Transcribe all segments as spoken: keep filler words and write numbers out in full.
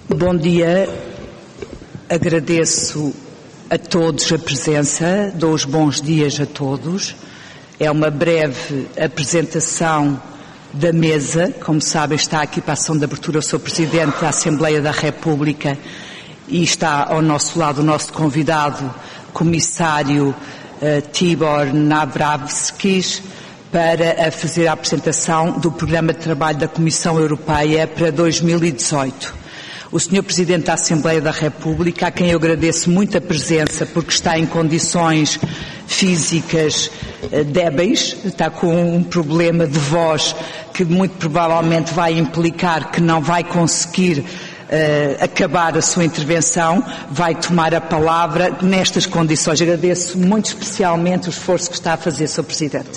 Bom dia, agradeço a todos a presença, dou os bons dias a todos. É uma breve apresentação da mesa. Como sabem, está aqui para a ação de abertura o senhor Presidente da Assembleia da República e está ao nosso lado o nosso convidado, Comissário uh, Tibor Navracsics, para a fazer a apresentação do Programa de Trabalho da Comissão Europeia para dois mil e dezoito. O senhor Presidente da Assembleia da República, a quem eu agradeço muito a presença, porque está em condições físicas uh, débeis, está com um problema de voz que muito provavelmente vai implicar que não vai conseguir uh, acabar a sua intervenção, vai tomar a palavra nestas condições. Agradeço muito especialmente o esforço que está a fazer, senhor Presidente.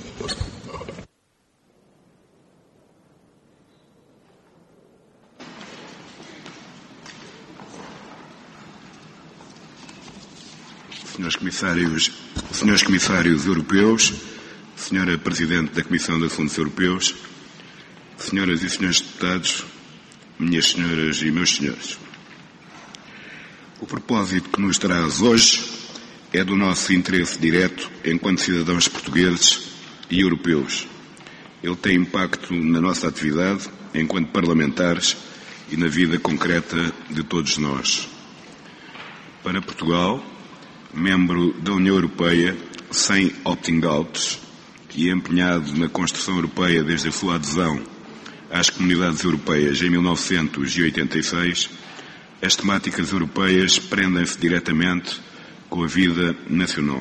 Senhores Comissários, Senhores Comissários Europeus, Senhora Presidente da Comissão de Assuntos Europeus, Senhoras e Senhores Deputados, minhas senhoras e meus senhores. O propósito que nos traz hoje é do nosso interesse direto enquanto cidadãos portugueses e europeus. Ele tem impacto na nossa atividade enquanto parlamentares e na vida concreta de todos nós. Para Portugal, membro da União Europeia, sem opting-outs e empenhado na construção europeia desde a sua adesão às comunidades europeias em mil novecentos e oitenta e seis, as temáticas europeias prendem-se diretamente com a vida nacional.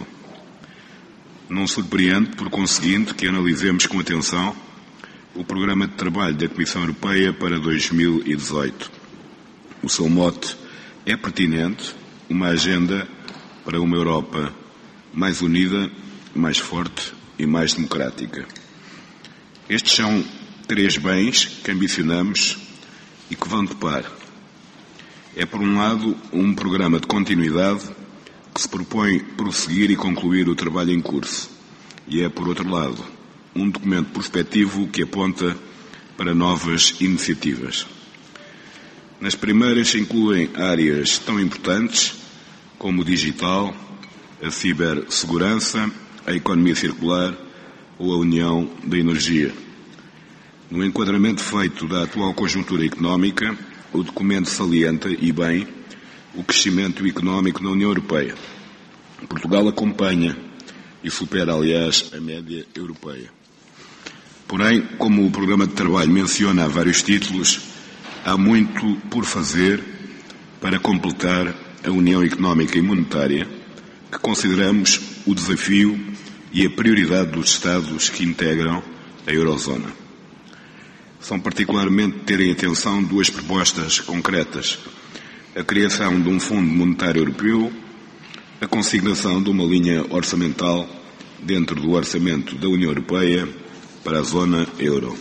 Não surpreende, por conseguinte, que analisemos com atenção o Programa de Trabalho da Comissão Europeia para dois mil e dezoito. O seu mote é pertinente, uma agenda para uma Europa mais unida, mais forte e mais democrática. Estes são três bens que ambicionamos e que vão de par. É, por um lado, um programa de continuidade que se propõe prosseguir e concluir o trabalho em curso. E é, por outro lado, um documento prospectivo que aponta para novas iniciativas. Nas primeiras se incluem áreas tão importantes como o digital, a cibersegurança, a economia circular ou a união da energia. No enquadramento feito da atual conjuntura económica, o documento salienta, e bem, o crescimento económico na União Europeia. Portugal acompanha e supera, aliás, a média europeia. Porém, como o programa de trabalho menciona há vários títulos, há muito por fazer para completar a União Económica e Monetária, que consideramos o desafio e a prioridade dos Estados que integram a Eurozona. São particularmente de terem atenção duas propostas concretas: a criação de um Fundo Monetário Europeu, a consignação de uma linha orçamental dentro do orçamento da União Europeia para a zona euro.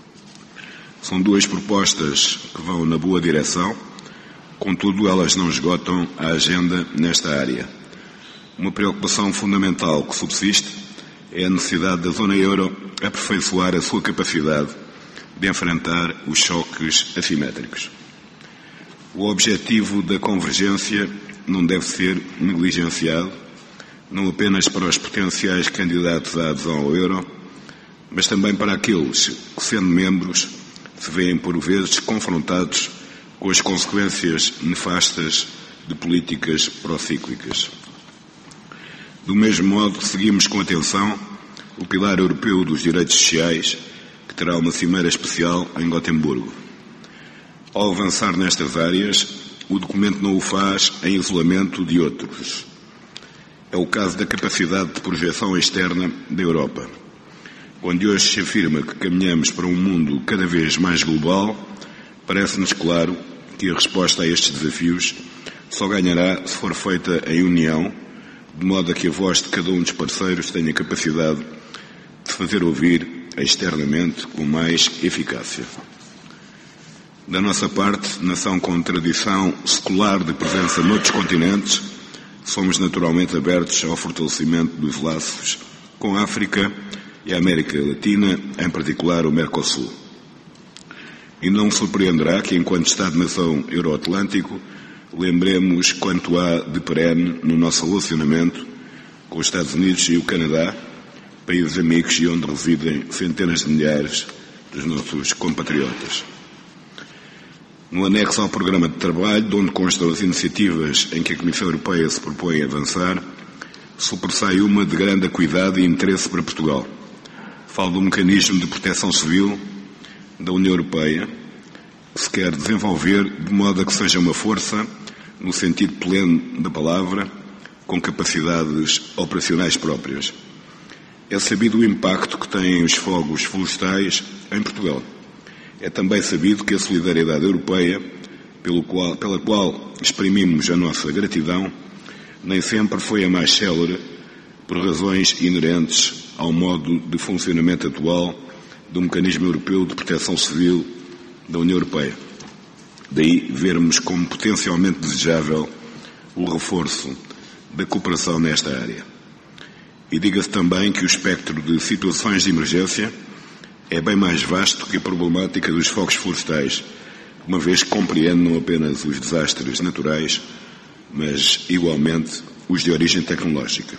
São duas propostas que vão na boa direção. Contudo, elas não esgotam a agenda nesta área. Uma preocupação fundamental que subsiste é a necessidade da zona euro aperfeiçoar a sua capacidade de enfrentar os choques assimétricos. O objetivo da convergência não deve ser negligenciado, não apenas para os potenciais candidatos à adesão ao euro, mas também para aqueles que, sendo membros, se veem por vezes confrontados com as consequências nefastas de políticas procíclicas. Do mesmo modo, seguimos com atenção o Pilar Europeu dos Direitos Sociais, que terá uma cimeira especial em Gotemburgo. Ao avançar nestas áreas, o documento não o faz em isolamento de outros. É o caso da capacidade de projeção externa da Europa. Onde hoje se afirma que caminhamos para um mundo cada vez mais global, parece-nos claro que a resposta a estes desafios só ganhará se for feita em união, de modo a que a voz de cada um dos parceiros tenha capacidade de fazer ouvir externamente com mais eficácia. Da nossa parte, nação com tradição secular de presença noutros continentes, somos naturalmente abertos ao fortalecimento dos laços com a África e a América Latina, em particular o Mercosul. E não surpreenderá que, enquanto Estado-nação Euroatlântico, lembremos quanto há de perene no nosso relacionamento com os Estados Unidos e o Canadá, países amigos e onde residem centenas de milhares dos nossos compatriotas. No anexo ao programa de trabalho, de onde constam as iniciativas em que a Comissão Europeia se propõe avançar, sobressai uma de grande acuidade e interesse para Portugal. Falo do mecanismo de proteção civil da União Europeia, que se quer desenvolver de modo a que seja uma força, no sentido pleno da palavra, com capacidades operacionais próprias. É sabido o impacto que têm os fogos florestais em Portugal. É também sabido que a solidariedade europeia, pelo qual, pela qual exprimimos a nossa gratidão, nem sempre foi a mais célere por razões inerentes ao modo de funcionamento atual do Mecanismo Europeu de Proteção Civil da União Europeia. Daí vermos como potencialmente desejável o reforço da cooperação nesta área. E diga-se também que o espectro de situações de emergência é bem mais vasto que a problemática dos fogos florestais, uma vez que compreende não apenas os desastres naturais, mas, igualmente, os de origem tecnológica.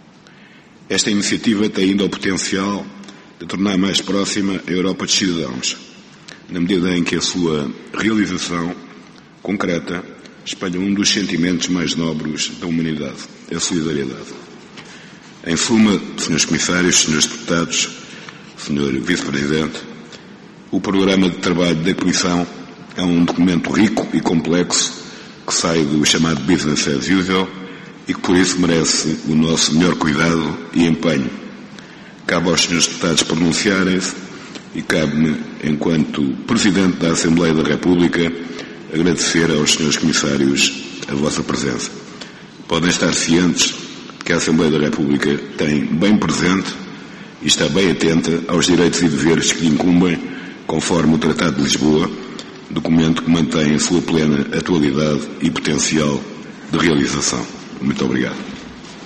Esta iniciativa tem ainda o potencial de tornar mais próxima a Europa dos cidadãos, na medida em que a sua realização concreta espelha um dos sentimentos mais nobres da humanidade, a solidariedade. Em suma, senhores Comissários, senhores Deputados, senhor Vice-Presidente, o programa de trabalho da Comissão é um documento rico e complexo que sai do chamado Business as Usual e que por isso merece o nosso melhor cuidado e empenho. Cabe aos senhores Deputados pronunciarem-se e cabe-me, enquanto Presidente da Assembleia da República, agradecer aos senhores Comissários a vossa presença. Podem estar cientes que a Assembleia da República tem bem presente e está bem atenta aos direitos e deveres que lhe incumbem, conforme o Tratado de Lisboa, documento que mantém a sua plena atualidade e potencial de realização. Muito obrigado.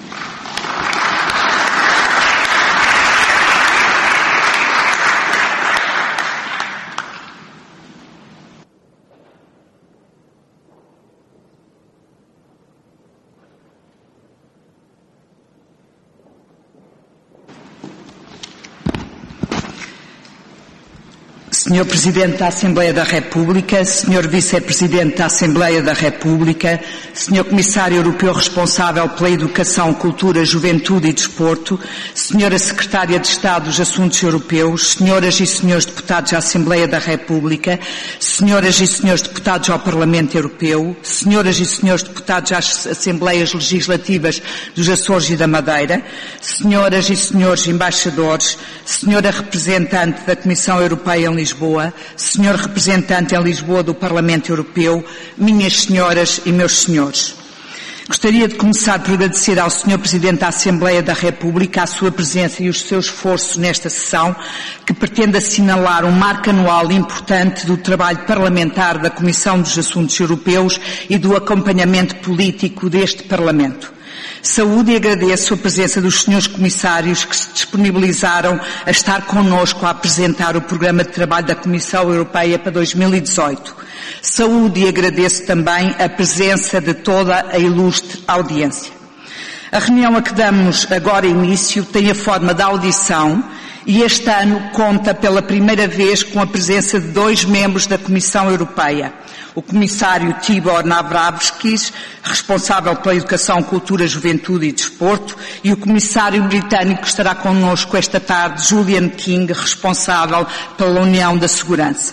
senhor Presidente da Assembleia da República, senhor Vice-Presidente da Assembleia da República, senhor Comissário Europeu responsável pela Educação, Cultura, Juventude e Desporto, senhora Secretária de Estado dos Assuntos Europeus, senhoras e senhores deputados à Assembleia da República, senhoras e senhores deputados ao Parlamento Europeu, senhoras e senhores deputados às Assembleias Legislativas dos Açores e da Madeira, senhoras e senhores embaixadores, senhora representante da Comissão Europeia em Lisboa, senhor representante em Lisboa do Parlamento Europeu, minhas senhoras e meus senhores. Gostaria de começar por agradecer ao senhor Presidente da Assembleia da República a sua presença e o seu esforço nesta sessão, que pretende assinalar um marco anual importante do trabalho parlamentar da Comissão dos Assuntos Europeus e do acompanhamento político deste Parlamento. Saúde e agradeço a presença dos senhores comissários que se disponibilizaram a estar connosco a apresentar o programa de trabalho da Comissão Europeia para dois mil e dezoito. Saúde e agradeço também a presença de toda a ilustre audiência. A reunião a que damos agora início tem a forma de audição e este ano conta pela primeira vez com a presença de dois membros da Comissão Europeia. O Comissário Tibor Navracsics, responsável pela Educação, Cultura, Juventude e Desporto, e o Comissário britânico que estará connosco esta tarde, Julian King, responsável pela União da Segurança.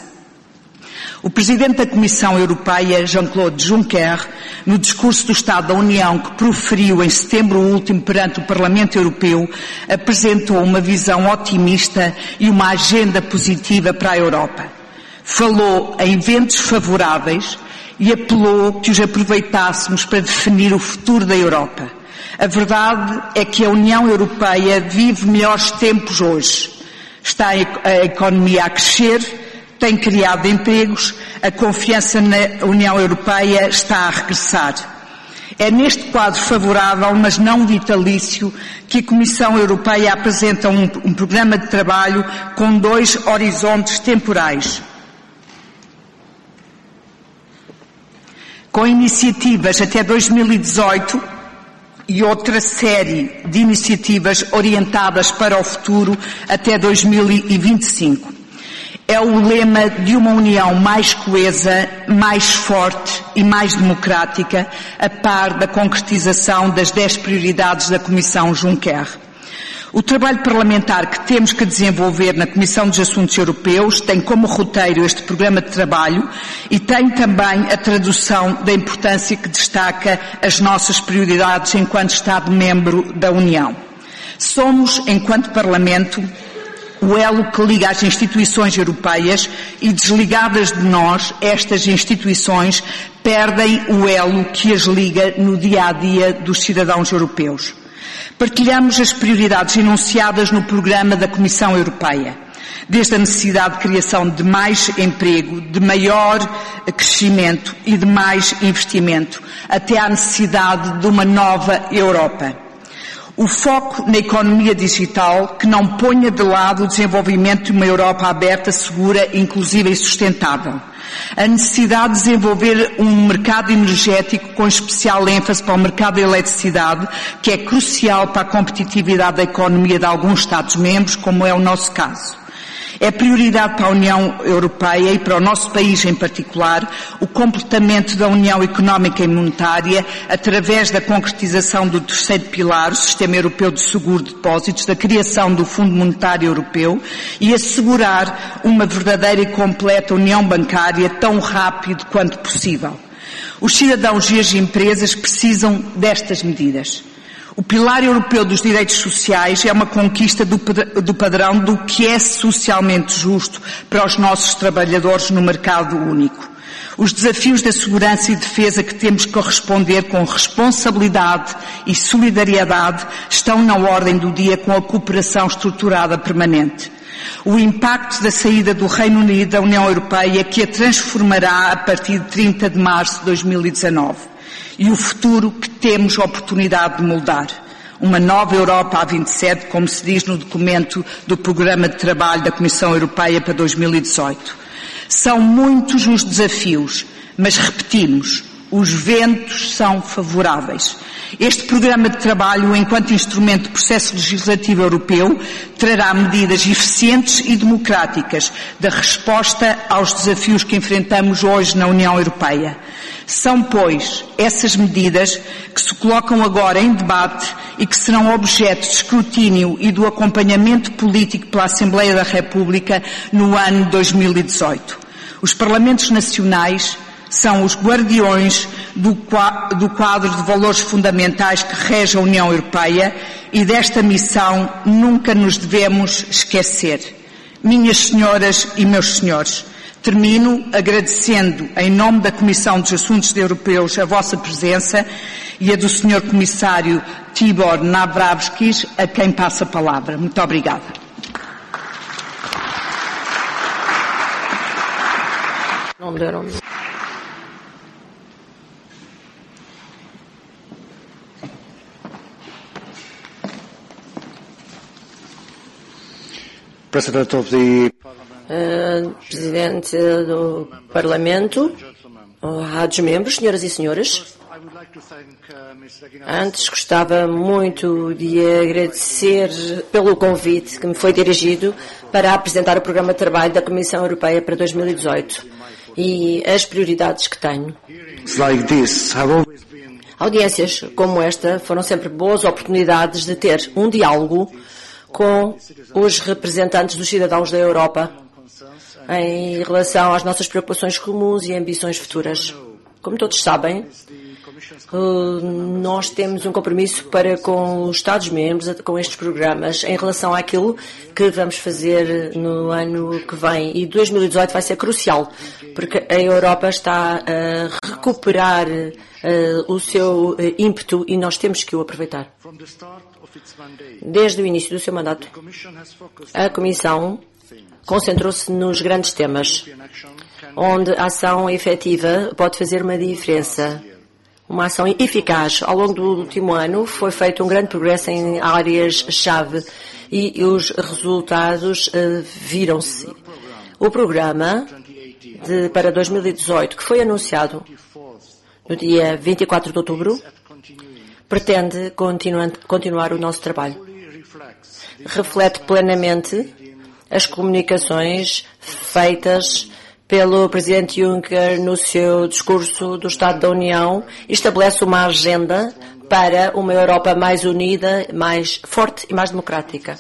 O Presidente da Comissão Europeia, Jean-Claude Juncker, no discurso do Estado da União que proferiu em setembro último perante o Parlamento Europeu, apresentou uma visão otimista e uma agenda positiva para a Europa. Falou em ventos favoráveis e apelou que os aproveitássemos para definir o futuro da Europa. A verdade é que a União Europeia vive melhores tempos hoje. Está a economia a crescer, tem criado empregos, a confiança na União Europeia está a regressar. É neste quadro favorável, mas não vitalício, que a Comissão Europeia apresenta um, um programa de trabalho com dois horizontes temporais. com iniciativas até dois mil e dezoito e outra série de iniciativas orientadas para o futuro até dois mil e vinte e cinco. É o lema de uma União mais coesa, mais forte e mais democrática, a par da concretização das dez prioridades da Comissão Juncker. O trabalho parlamentar que temos que desenvolver na Comissão dos Assuntos Europeus tem como roteiro este programa de trabalho e tem também a tradução da importância que destaca as nossas prioridades enquanto Estado-membro da União. Somos, enquanto Parlamento, o elo que liga as instituições europeias e, desligadas de nós, estas instituições perdem o elo que as liga no dia-a-dia dos cidadãos europeus. Partilhamos as prioridades enunciadas no programa da Comissão Europeia, desde a necessidade de criação de mais emprego, de maior crescimento e de mais investimento, até à necessidade de uma nova Europa. O foco na economia digital que não ponha de lado o desenvolvimento de uma Europa aberta, segura, inclusiva e sustentável. A necessidade de desenvolver um mercado energético com especial ênfase para o mercado da eletricidade, que é crucial para a competitividade da economia de alguns Estados-membros, como é o nosso caso. É prioridade para a União Europeia e para o nosso país em particular o completamento da União Económica e Monetária através da concretização do terceiro pilar, o Sistema Europeu de Seguro de Depósitos, da criação do Fundo Monetário Europeu e assegurar uma verdadeira e completa União Bancária tão rápido quanto possível. Os cidadãos e as empresas precisam destas medidas. O Pilar Europeu dos Direitos Sociais é uma conquista do, do padrão do que é socialmente justo para os nossos trabalhadores no mercado único. Os desafios da segurança e defesa que temos que responder com responsabilidade e solidariedade estão na ordem do dia com a cooperação estruturada permanente. O impacto da saída do Reino Unido da União Europeia, que a transformará a partir de trinta de março de dois mil e dezanove. E o futuro que temos a oportunidade de moldar. Uma nova Europa a vinte e sete, como se diz no documento do Programa de Trabalho da Comissão Europeia para dois mil e dezoito. São muitos os desafios, mas repetimos, os ventos são favoráveis. Este programa de trabalho, enquanto instrumento de processo legislativo europeu, trará medidas eficientes e democráticas da resposta aos desafios que enfrentamos hoje na União Europeia. São, pois, essas medidas que se colocam agora em debate e que serão objeto de escrutínio e do acompanhamento político pela Assembleia da República no ano dois mil e dezoito. Os Parlamentos Nacionais são os guardiões do quadro de valores fundamentais que rege a União Europeia e desta missão nunca nos devemos esquecer. Minhas senhoras e meus senhores, termino agradecendo, em nome da Comissão dos Assuntos Europeus, a vossa presença e a do senhor Comissário Tibor Navracsics, a quem passo a palavra. Muito obrigada. Não deram. President of the Uh, Presidente do Parlamento, honrados membros, senhoras e senhores, antes gostava muito de agradecer pelo convite que me foi dirigido para apresentar o programa de trabalho da Comissão Europeia para dois mil e dezoito e as prioridades que tenho. Audiências como esta foram sempre boas oportunidades de ter um diálogo com os representantes dos cidadãos da Europa em relação às nossas preocupações comuns e ambições futuras. Como todos sabem, nós temos um compromisso para com os Estados-membros, com estes programas, em relação àquilo que vamos fazer no ano que vem. E dois mil e dezoito vai ser crucial, porque a Europa está a recuperar uh, o seu uh, ímpeto e nós temos que o aproveitar. Desde o início do seu mandato, a Comissão concentrou-se nos grandes temas, onde a ação efetiva pode fazer uma diferença. Uma ação eficaz. Ao longo do último ano foi feito um grande progresso em áreas-chave e os resultados uh, viram-se. O programa de, para dois mil e dezoito, que foi anunciado no dia vinte e quatro de outubro, pretende continuar o nosso trabalho. Reflete plenamente as comunicações feitas pelo Presidente Juncker no seu discurso do Estado da União e estabelece uma agenda para uma Europa mais unida, mais forte e mais democrática.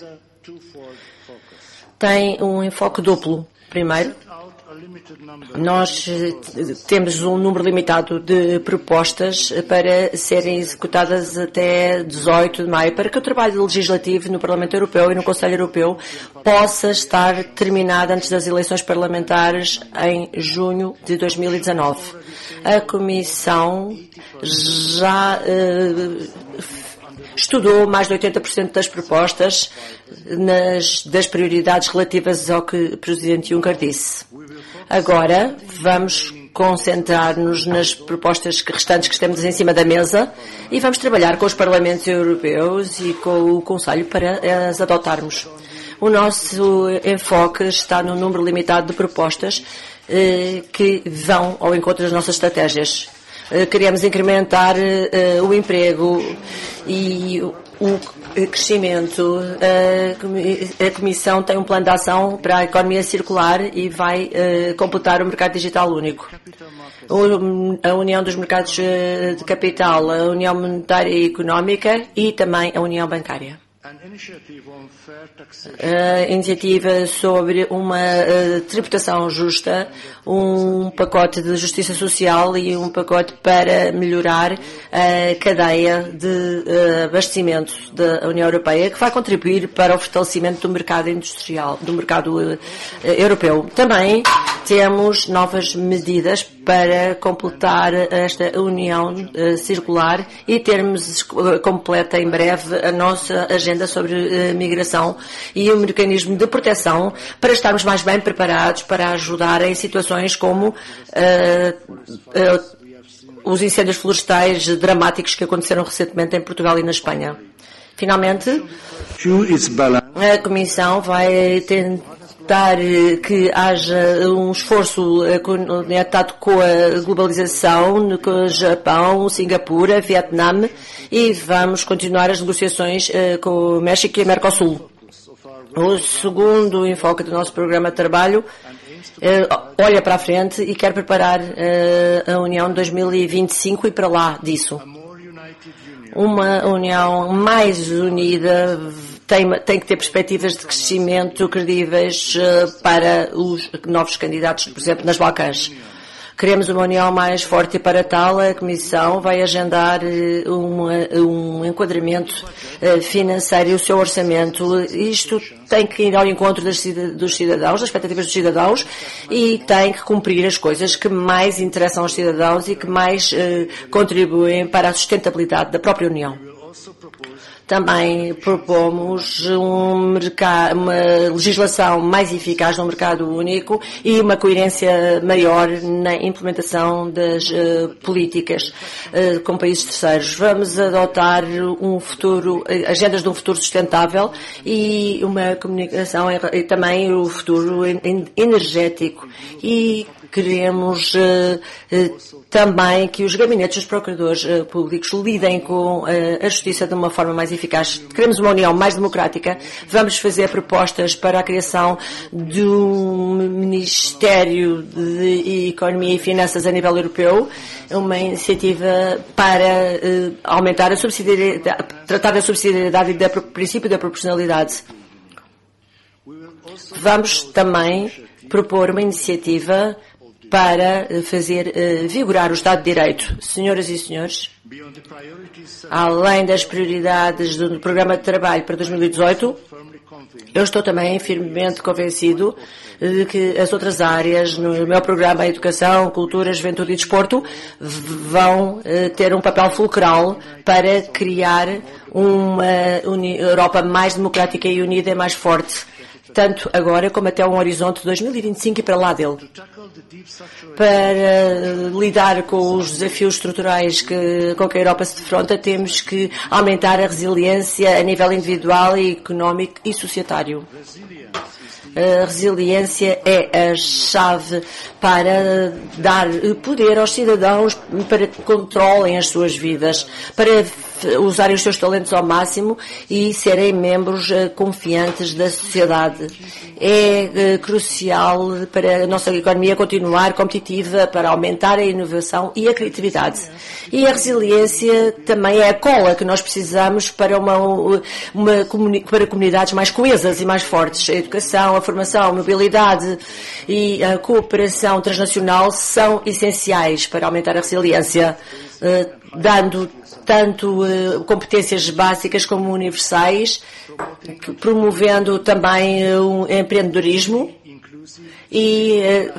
Tem um enfoque duplo. Primeiro, nós temos um número limitado de propostas para serem executadas até dezoito de maio, para que o trabalho legislativo no Parlamento Europeu e no Conselho Europeu possa estar terminado antes das eleições parlamentares em junho de dois mil e dezanove. A Comissão já uh, estudou mais de oitenta por cento das propostas nas, das prioridades relativas ao que o Presidente Juncker disse. Agora vamos concentrar-nos nas propostas restantes que temos em cima da mesa e vamos trabalhar com os Parlamentos Europeus e com o Conselho para as adotarmos. O nosso enfoque está no número limitado de propostas eh, que vão ao encontro das nossas estratégias. Eh, queremos incrementar eh, o emprego e o crescimento. A Comissão tem um plano de ação para a economia circular e vai completar o mercado digital único. A União dos Mercados de Capital, a União Monetária e Económica e também a União Bancária. A iniciativa sobre uma uh, tributação justa, um pacote de justiça social e um pacote para melhorar a cadeia de uh, abastecimento da União Europeia, que vai contribuir para o fortalecimento do mercado industrial, do mercado uh, europeu. Também temos novas medidas para completar esta união uh, circular e termos uh, completa em breve a nossa agenda sobre uh, migração e o mecanismo de proteção para estarmos mais bem preparados para ajudar em situações como uh, uh, os incêndios florestais dramáticos que aconteceram recentemente em Portugal e na Espanha. Finalmente, a Comissão vai tentar que haja um esforço conectado com a globalização, com o Japão, Singapura, Vietnã, e vamos continuar as negociações com o México e a Mercosul. O segundo enfoque do nosso programa de trabalho olha para a frente e quer preparar a União de dois mil e vinte e cinco e para lá disso. Uma União mais unida tem, tem que ter perspectivas de crescimento credíveis para os novos candidatos, por exemplo, nas Balcãs. Queremos uma União mais forte e para tal a Comissão vai agendar uma, um enquadramento financeiro e o seu orçamento. Isto tem que ir ao encontro das, dos cidadãos, das expectativas dos cidadãos e tem que cumprir as coisas que mais interessam aos cidadãos e que mais eh, contribuem para a sustentabilidade da própria União. Também propomos um mercado, uma legislação mais eficaz no mercado único e uma coerência maior na implementação das uh, políticas uh, com países terceiros. Vamos adotar um futuro, agendas de um futuro sustentável e uma comunicação e também o futuro energético. E queremos uh, uh, também que os gabinetes dos procuradores uh, públicos lidem com uh, a justiça de uma forma mais eficaz. Queremos uma União mais democrática. Vamos fazer propostas para a criação de um Ministério de Economia e Finanças a nível europeu, uma iniciativa para uh, aumentar a subsidiariedade, tratar da subsidiariedade e do princípio da proporcionalidade. Vamos também propor uma iniciativa para fazer uh, vigorar o Estado de Direito. Senhoras e senhores, além das prioridades do programa de trabalho para dois mil e dezoito, eu estou também firmemente convencido de que as outras áreas no meu programa, a educação, cultura, juventude e desporto, vão uh, ter um papel fulcral para criar uma Europa mais democrática e unida e mais forte, tanto agora como até um horizonte de dois mil e vinte e cinco e para lá dele. Para lidar com os desafios estruturais que, com que a Europa se defronta, temos que aumentar a resiliência a nível individual, económico e societário. A resiliência é a chave para dar poder aos cidadãos para que controlem as suas vidas, para usarem os seus talentos ao máximo e serem membros confiantes da sociedade. É crucial para a nossa economia continuar competitiva, para aumentar a inovação e a criatividade. E a resiliência também é a cola que nós precisamos para, uma, uma, para comunidades mais coesas e mais fortes. A educação, a formação, a mobilidade e a cooperação transnacional são essenciais para aumentar a resiliência, dando tanto competências básicas como universais, promovendo também o empreendedorismo e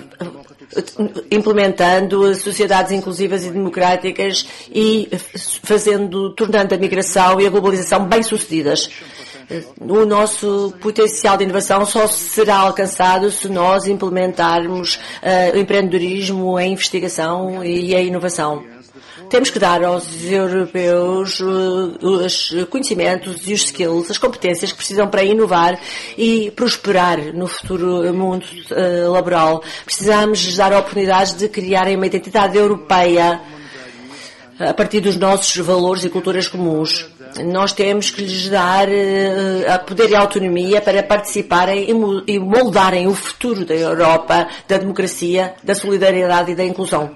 implementando sociedades inclusivas e democráticas e fazendo, tornando a migração e a globalização bem-sucedidas. O nosso potencial de inovação só será alcançado se nós implementarmos uh, o empreendedorismo, a investigação e a inovação. Temos que dar aos europeus uh, os conhecimentos e os skills, as competências que precisam para inovar e prosperar no futuro mundo uh, laboral. Precisamos dar oportunidades de criarem uma identidade europeia a partir dos nossos valores e culturas comuns. Nós temos que lhes dar uh, poder e autonomia para participarem e moldarem o futuro da Europa, da democracia, da solidariedade e da inclusão.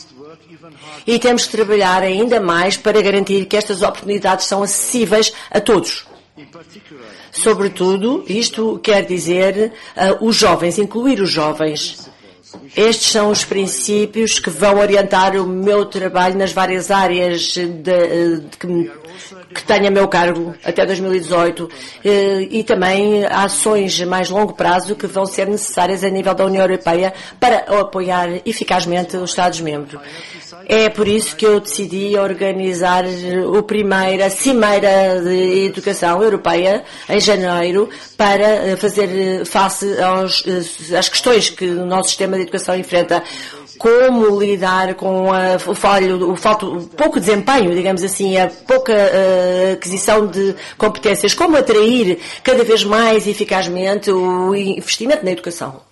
E temos que trabalhar ainda mais para garantir que estas oportunidades são acessíveis a todos. Sobretudo, isto quer dizer uh, os jovens, incluir os jovens. Estes são os princípios que vão orientar o meu trabalho nas várias áreas de, de, que, que tenho a meu cargo até dois mil e dezoito e também ações a mais longo prazo que vão ser necessárias a nível da União Europeia para apoiar eficazmente os Estados-membros. É por isso que eu decidi organizar o primeiro, a Cimeira de Educação Europeia em janeiro para fazer face aos, às questões que o nosso sistema de educação enfrenta. Como lidar com a, o, falho, o, falto, o pouco desempenho, digamos assim, a pouca uh, aquisição de competências, como atrair cada vez mais eficazmente o investimento na educação.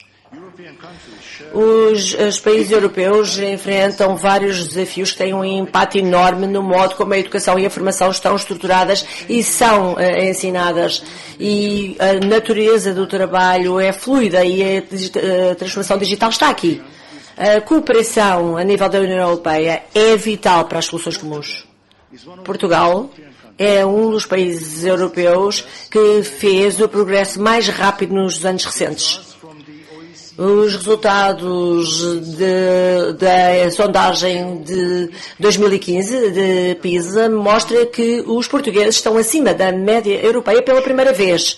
Os, os países europeus enfrentam vários desafios que têm um impacto enorme no modo como a educação e a formação estão estruturadas e são uh, ensinadas. E a natureza do trabalho é fluida e a, a transformação digital está aqui. A cooperação a nível da União Europeia é vital para as soluções comuns. Portugal é um dos países europeus que fez o progresso mais rápido nos anos recentes. Os resultados de, da sondagem de dois mil e quinze, de PISA, mostra que os portugueses estão acima da média europeia pela primeira vez.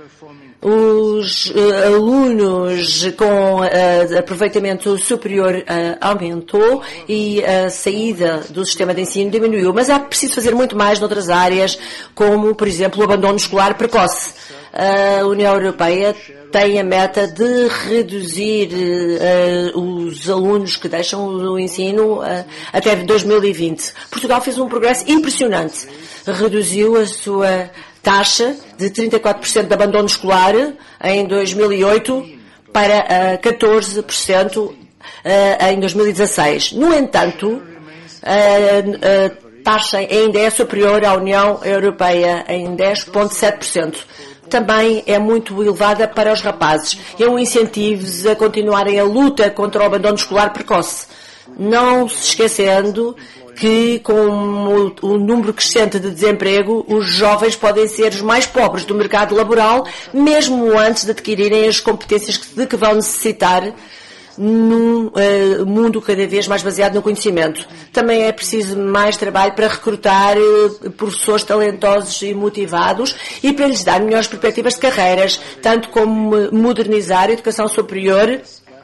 Os uh, alunos com uh, aproveitamento superior uh, aumentou e a saída do sistema de ensino diminuiu. Mas é preciso fazer muito mais noutras áreas, como, por exemplo, o abandono escolar precoce. A União Europeia tem a meta de reduzir uh, os alunos que deixam o ensino uh, até dois mil e vinte. Portugal fez um progresso impressionante. Reduziu a sua taxa de trinta e quatro por cento de abandono escolar em dois mil e oito para uh, catorze por cento uh, em dois mil e dezasseis. No entanto, a uh, uh, taxa ainda é superior à União Europeia em dez vírgula sete por cento. Também é muito elevada para os rapazes. É um incentivo a continuarem a luta contra o abandono escolar precoce. Não se esquecendo que, com o, o número crescente de desemprego, os jovens podem ser os mais pobres do mercado laboral, mesmo antes de adquirirem as competências de que vão necessitar num uh, mundo cada vez mais baseado no conhecimento. Também é preciso mais trabalho para recrutar uh, professores talentosos e motivados e para lhes dar melhores perspectivas de carreiras, tanto como modernizar a educação superior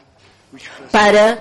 para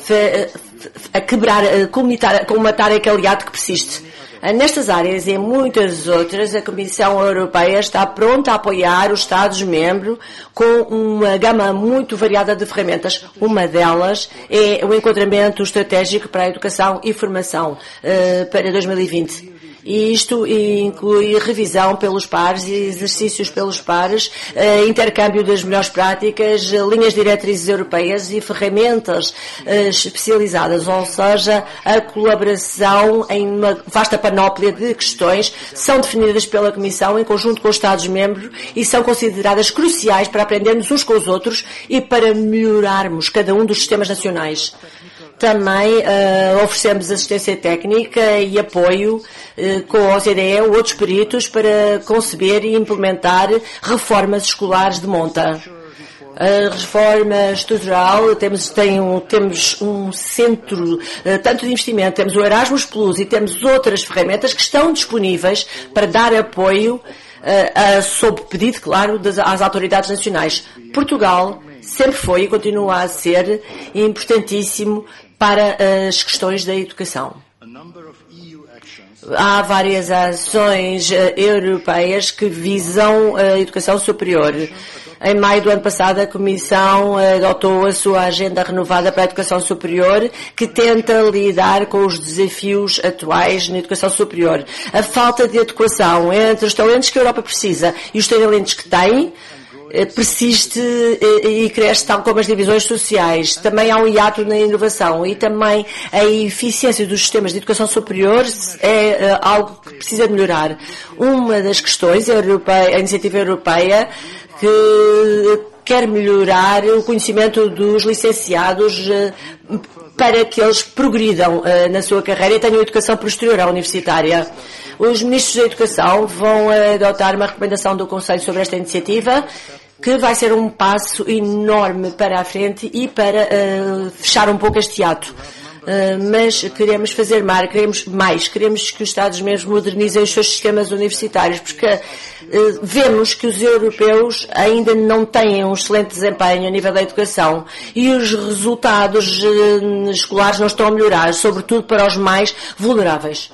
a quebrar, a colmatar aquele ato que persiste. Nestas áreas e em muitas outras, a Comissão Europeia está pronta a apoiar os Estados-membros com uma gama muito variada de ferramentas. Uma delas é o enquadramento estratégico para a educação e formação uh, para dois mil e vinte. E isto inclui revisão pelos pares, exercícios pelos pares, intercâmbio das melhores práticas, linhas diretrizes europeias e ferramentas especializadas, ou seja, a colaboração em uma vasta panóplia de questões são definidas pela Comissão em conjunto com os Estados-membros e são consideradas cruciais para aprendermos uns com os outros e para melhorarmos cada um dos sistemas nacionais. Também uh, oferecemos assistência técnica e apoio uh, com a O C D E ou outros peritos para conceber e implementar reformas escolares de monta. A reforma estrutural, temos, tem um, temos um centro, uh, tanto de investimento, temos o Erasmus Plus e temos outras ferramentas que estão disponíveis para dar apoio, uh, uh, sob pedido, claro, das, às autoridades nacionais. Portugal sempre foi e continua a ser importantíssimo para as questões da educação. Há várias ações europeias que visam a educação superior. Em maio do ano passado, a Comissão adotou a sua agenda renovada para a educação superior, que tenta lidar com os desafios atuais na educação superior. A falta de adequação entre os talentos que a Europa precisa e os talentos que tem persiste e cresce, tal como as divisões sociais. Também há um hiato na inovação e também a eficiência dos sistemas de educação superior é algo que precisa melhorar. Uma das questões, a, europeia, a iniciativa europeia, que quer melhorar o conhecimento dos licenciados para que eles progridam na sua carreira e tenham educação posterior à universitária. Os ministros da Educação vão adotar uma recomendação do Conselho sobre esta iniciativa, que vai ser um passo enorme para a frente e para uh, fechar um pouco este hiato. Uh, mas queremos fazer mais, queremos mais, queremos que os Estados-membros modernizem os seus sistemas universitários, porque uh, vemos que os europeus ainda não têm um excelente desempenho a nível da educação e os resultados uh, escolares não estão a melhorar, sobretudo para os mais vulneráveis.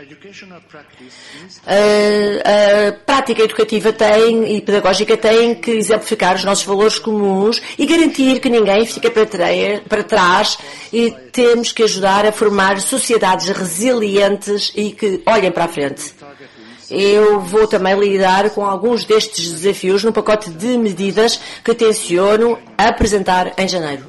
A, a prática educativa tem e pedagógica tem que exemplificar os nossos valores comuns e garantir que ninguém fica para, para trás, e temos que ajudar a formar sociedades resilientes e que olhem para a frente. Eu vou também lidar com alguns destes desafios no pacote de medidas que tenciono apresentar em janeiro.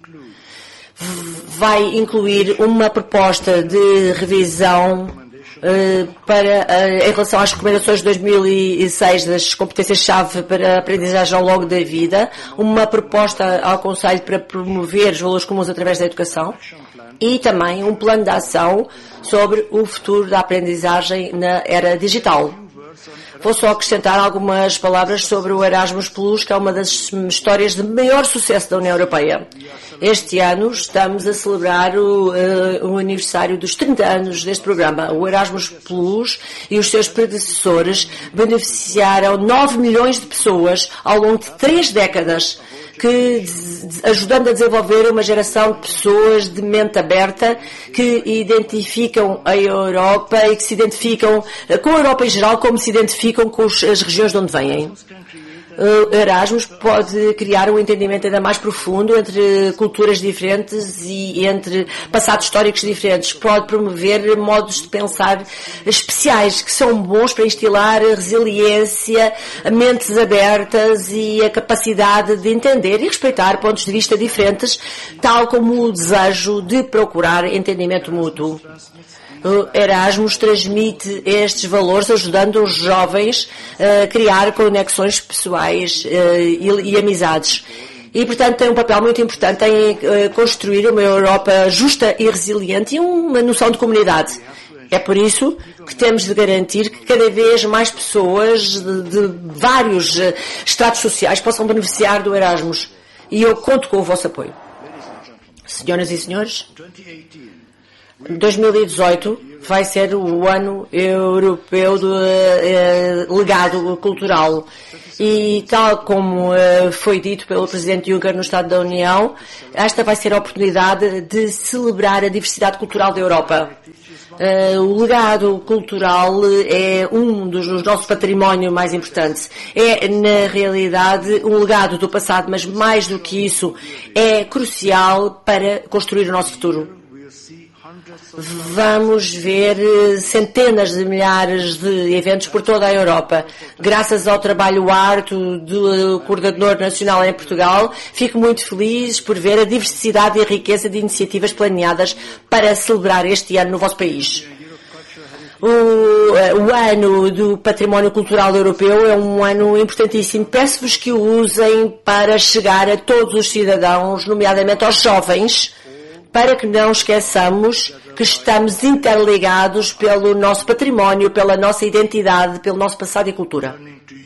Vai incluir uma proposta de revisão Uh, para, uh, em relação às recomendações de dois mil e seis das competências-chave para a aprendizagem ao longo da vida, uma proposta ao Conselho para promover os valores comuns através da educação e também um plano de ação sobre o futuro da aprendizagem na era digital. Vou só acrescentar algumas palavras sobre o Erasmus Plus, que é uma das histórias de maior sucesso da União Europeia. Este ano estamos a celebrar o, uh, o aniversário dos trinta anos deste programa. O Erasmus Plus e os seus predecessores beneficiaram nove milhões de pessoas ao longo de três décadas, que, ajudando a desenvolver uma geração de pessoas de mente aberta que identificam a Europa e que se identificam com a Europa em geral como se identificam com as regiões de onde vêm. O Erasmus pode criar um entendimento ainda mais profundo entre culturas diferentes e entre passados históricos diferentes. Pode promover modos de pensar especiais que são bons para instilar resiliência, mentes abertas e a capacidade de entender e respeitar pontos de vista diferentes, tal como o desejo de procurar entendimento mútuo. O Erasmus transmite estes valores, ajudando os jovens a criar conexões pessoais e, e amizades. E, portanto, tem um papel muito importante em construir uma Europa justa e resiliente e uma noção de comunidade. É por isso que temos de garantir que cada vez mais pessoas de, de vários estratos sociais possam beneficiar do Erasmus. E eu conto com o vosso apoio. Senhoras e senhores, dois mil e dezoito vai ser o ano europeu do eh, legado cultural e, tal como eh, foi dito pelo Presidente Juncker no Estado da União, esta vai ser a oportunidade de celebrar a diversidade cultural da Europa. Uh, o legado cultural é um dos, dos nossos património mais importantes. É, na realidade, um legado do passado, mas mais do que isso, é crucial para construir o nosso futuro. vamos ver centenas de milhares de eventos por toda a Europa. Graças ao trabalho árduo do Coordenador Nacional em Portugal, fico muito feliz por ver a diversidade e a riqueza de iniciativas planeadas para celebrar este ano no vosso país. O, o ano do Património Cultural Europeu é um ano importantíssimo. Peço-vos que o usem para chegar a todos os cidadãos, nomeadamente aos jovens, para que não esqueçamos que estamos interligados pelo nosso património, pela nossa identidade, pelo nosso passado e cultura.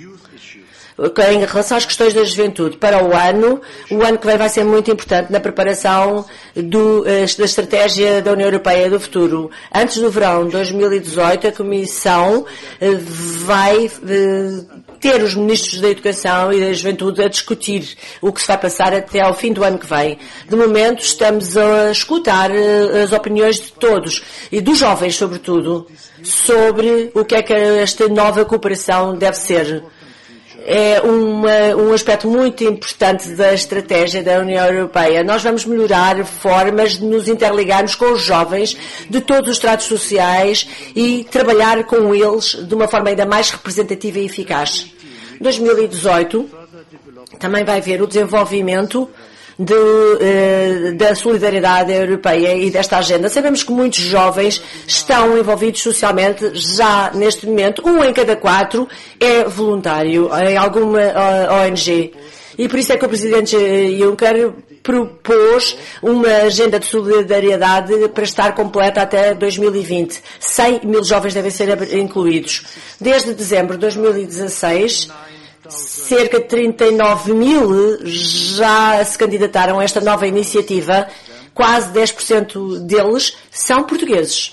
Em relação às questões da juventude, para o ano, o ano que vem vai ser muito importante na preparação do, da estratégia da União Europeia do futuro. Antes do verão de dois mil e dezoito, a Comissão vai ter os ministros da Educação e da Juventude a discutir o que se vai passar até ao fim do ano que vem. De momento, estamos a escutar as opiniões de todos, e dos jovens, sobretudo, sobre o que é que esta nova cooperação deve ser. É uma, um aspecto muito importante da estratégia da União Europeia. Nós vamos melhorar formas de nos interligarmos com os jovens de todos os estratos sociais e trabalhar com eles de uma forma ainda mais representativa e eficaz. dois mil e dezoito também vai ver o desenvolvimento De, uh, da solidariedade europeia e desta agenda. Sabemos que muitos jovens estão envolvidos socialmente já neste momento. Um em cada quatro é voluntário em alguma uh, O N G. E por isso é que o Presidente Juncker propôs uma agenda de solidariedade para estar completa até dois mil e vinte. cem mil jovens devem ser incluídos. Desde dezembro de dois mil e dezasseis, cerca de trinta e nove mil já se candidataram a esta nova iniciativa. Quase dez por cento deles são portugueses.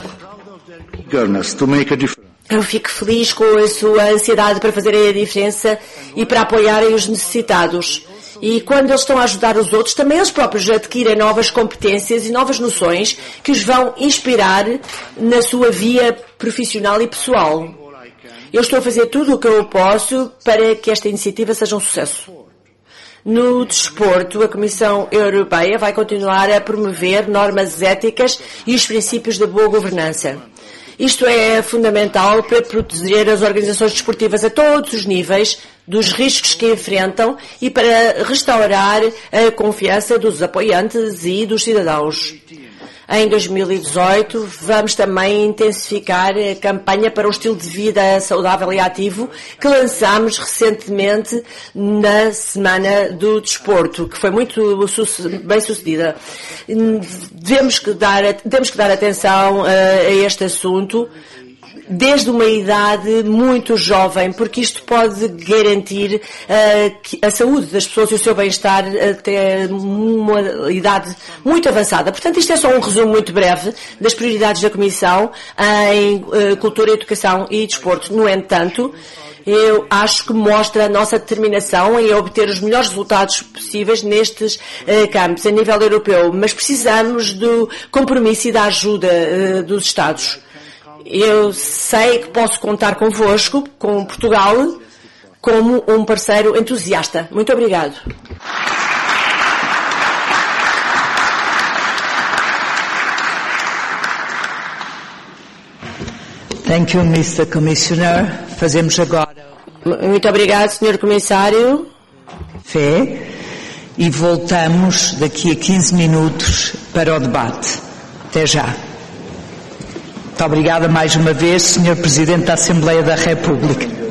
Eu fico feliz com a sua ansiedade para fazerem a diferença e para apoiarem os necessitados. E quando eles estão a ajudar os outros, também eles próprios adquirem novas competências e novas noções que os vão inspirar na sua via profissional e pessoal. Eu estou a fazer tudo o que eu posso para que esta iniciativa seja um sucesso. No desporto, a Comissão Europeia vai continuar a promover normas éticas e os princípios da boa governança. Isto é fundamental para proteger as organizações desportivas a todos os níveis dos riscos que enfrentam e para restaurar a confiança dos apoiantes e dos cidadãos. Em dois mil e dezoito, vamos também intensificar a campanha para um estilo de vida saudável e ativo que lançámos recentemente na Semana do Desporto, que foi muito bem sucedida. Devemos que dar, temos que dar atenção a este assunto desde uma idade muito jovem, porque isto pode garantir uh, a saúde das pessoas e o seu bem-estar até uma idade muito avançada. Portanto, isto é só um resumo muito breve das prioridades da Comissão em uh, Cultura, Educação e Desporto. No entanto, eu acho que mostra a nossa determinação em obter os melhores resultados possíveis nestes uh, campos a nível europeu, mas precisamos do compromisso e da ajuda uh, dos Estados. Eu sei que posso contar convosco, com Portugal, como um parceiro entusiasta. Muito obrigado. Thank you, mister Commissioner. Fazemos agora. Muito obrigado, senhor Comissário. Fé. E voltamos daqui a quinze minutos para o debate. Até já. Muito obrigada mais uma vez, senhor Presidente da Assembleia da República.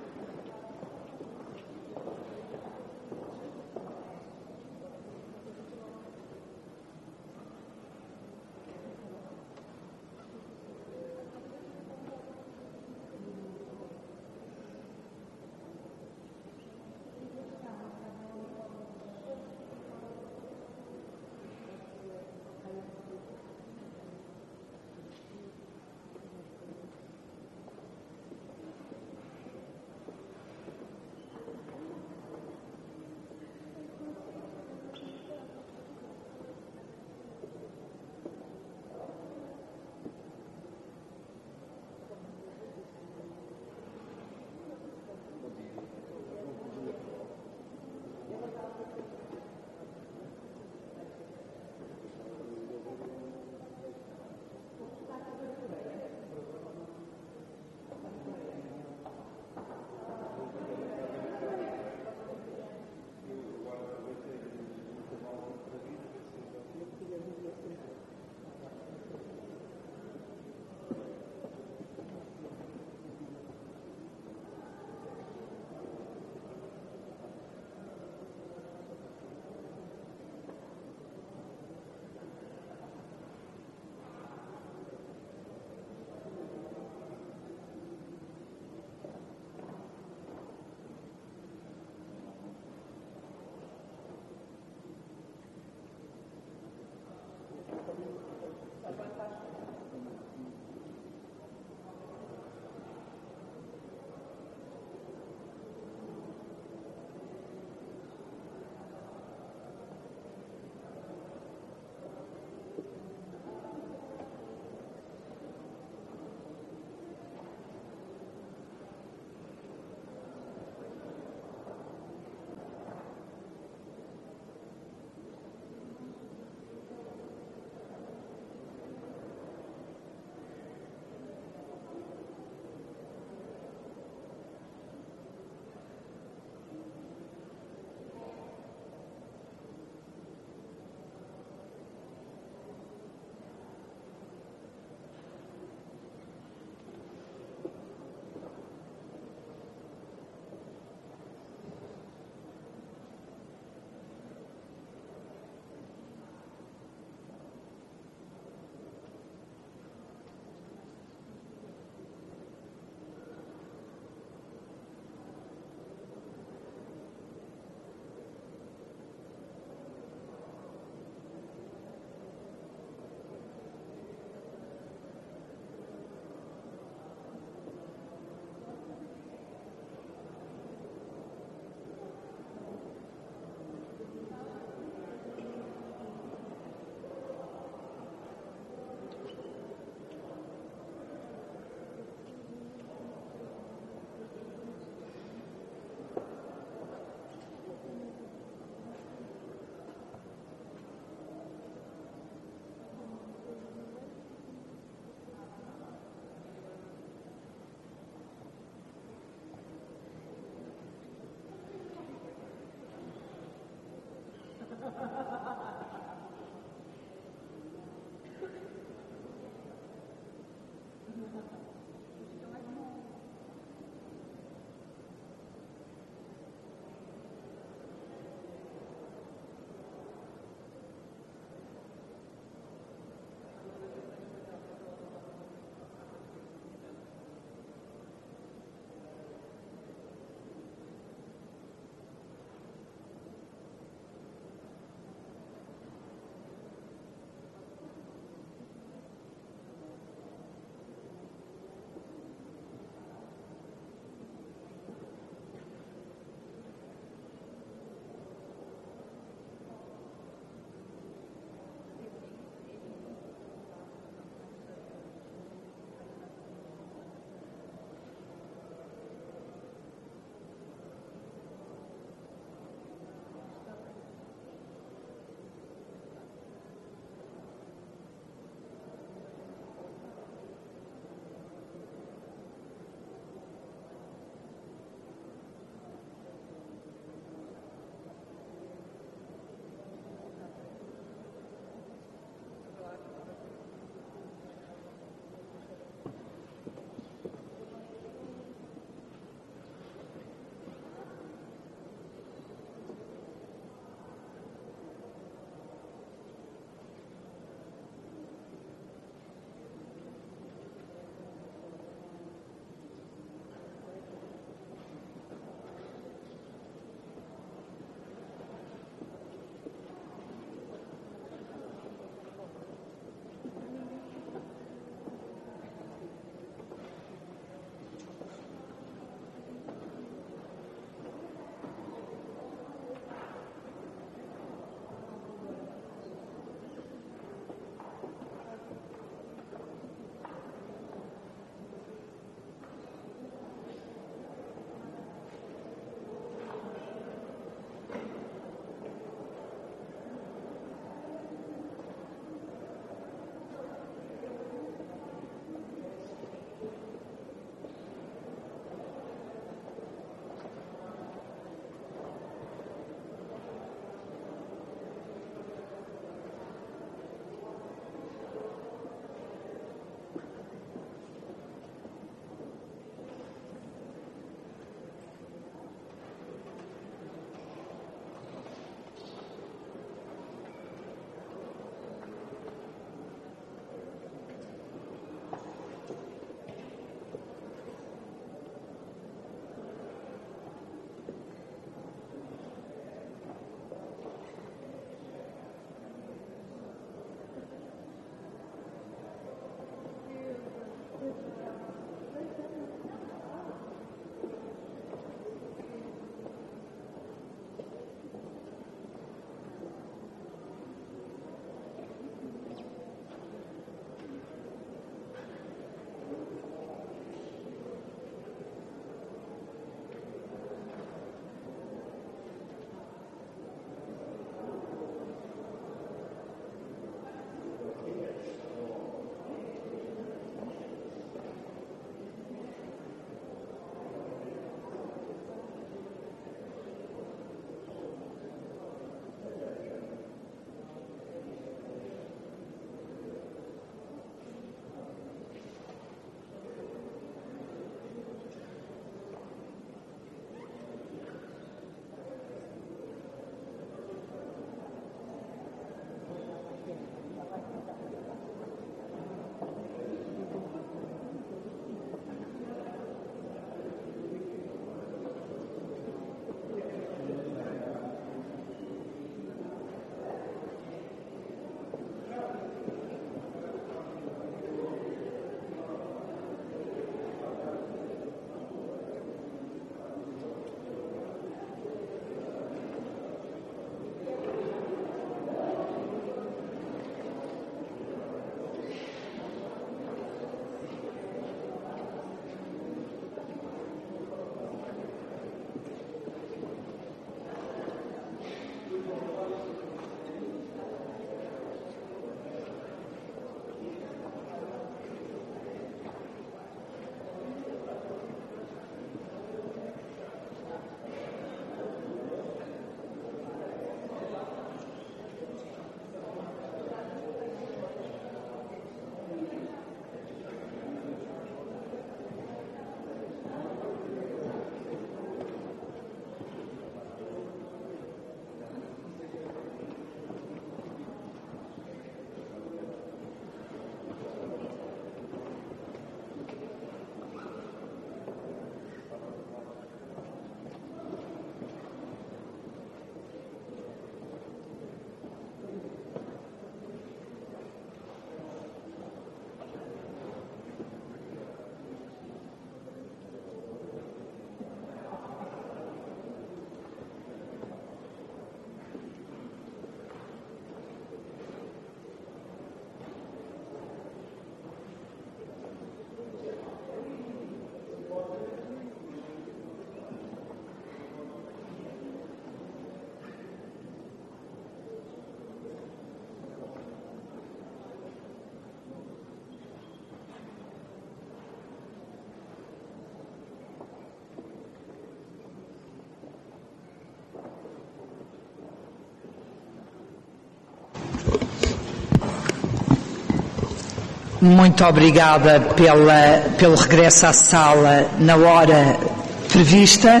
Muito obrigada pela, pelo regresso à sala na hora prevista.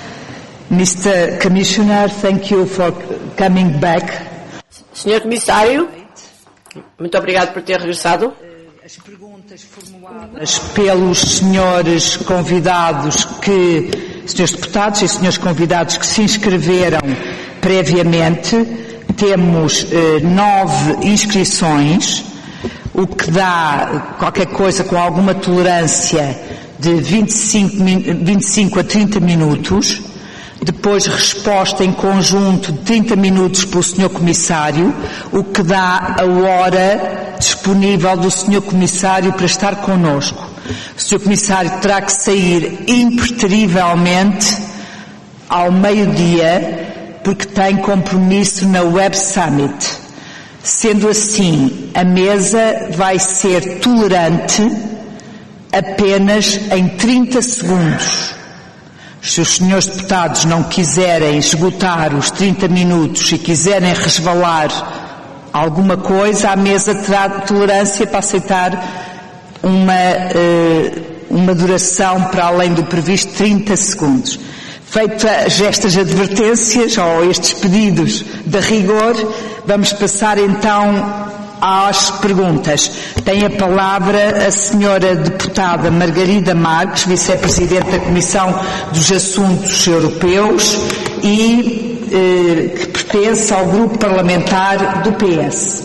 mister Commissioner, thank you for coming back. senhor Comissário, muito obrigado por ter regressado. As perguntas formuladas pelos senhores convidados que, senhores deputados e senhores convidados que se inscreveram previamente, temos eh, nove inscrições, o que dá qualquer coisa com alguma tolerância de vinte e cinco, vinte e cinco a trinta minutos, depois resposta em conjunto de trinta minutos pelo senhor Comissário, o que dá a hora disponível do senhor Comissário para estar connosco. O senhor Comissário terá que sair impreterivelmente ao meio-dia, porque tem compromisso na Web Summit. Sendo assim, a mesa vai ser tolerante apenas em trinta segundos. Se os senhores deputados não quiserem esgotar os trinta minutos e quiserem resvalar alguma coisa, a mesa terá tolerância para aceitar uma, uma duração para além do previsto trinta segundos. Feitas estas advertências ou estes pedidos de rigor, vamos passar então às perguntas. Tem a palavra a senhora deputada Margarida Marques, vice-presidente da Comissão dos Assuntos Europeus e eh, que pertence ao grupo parlamentar do P S.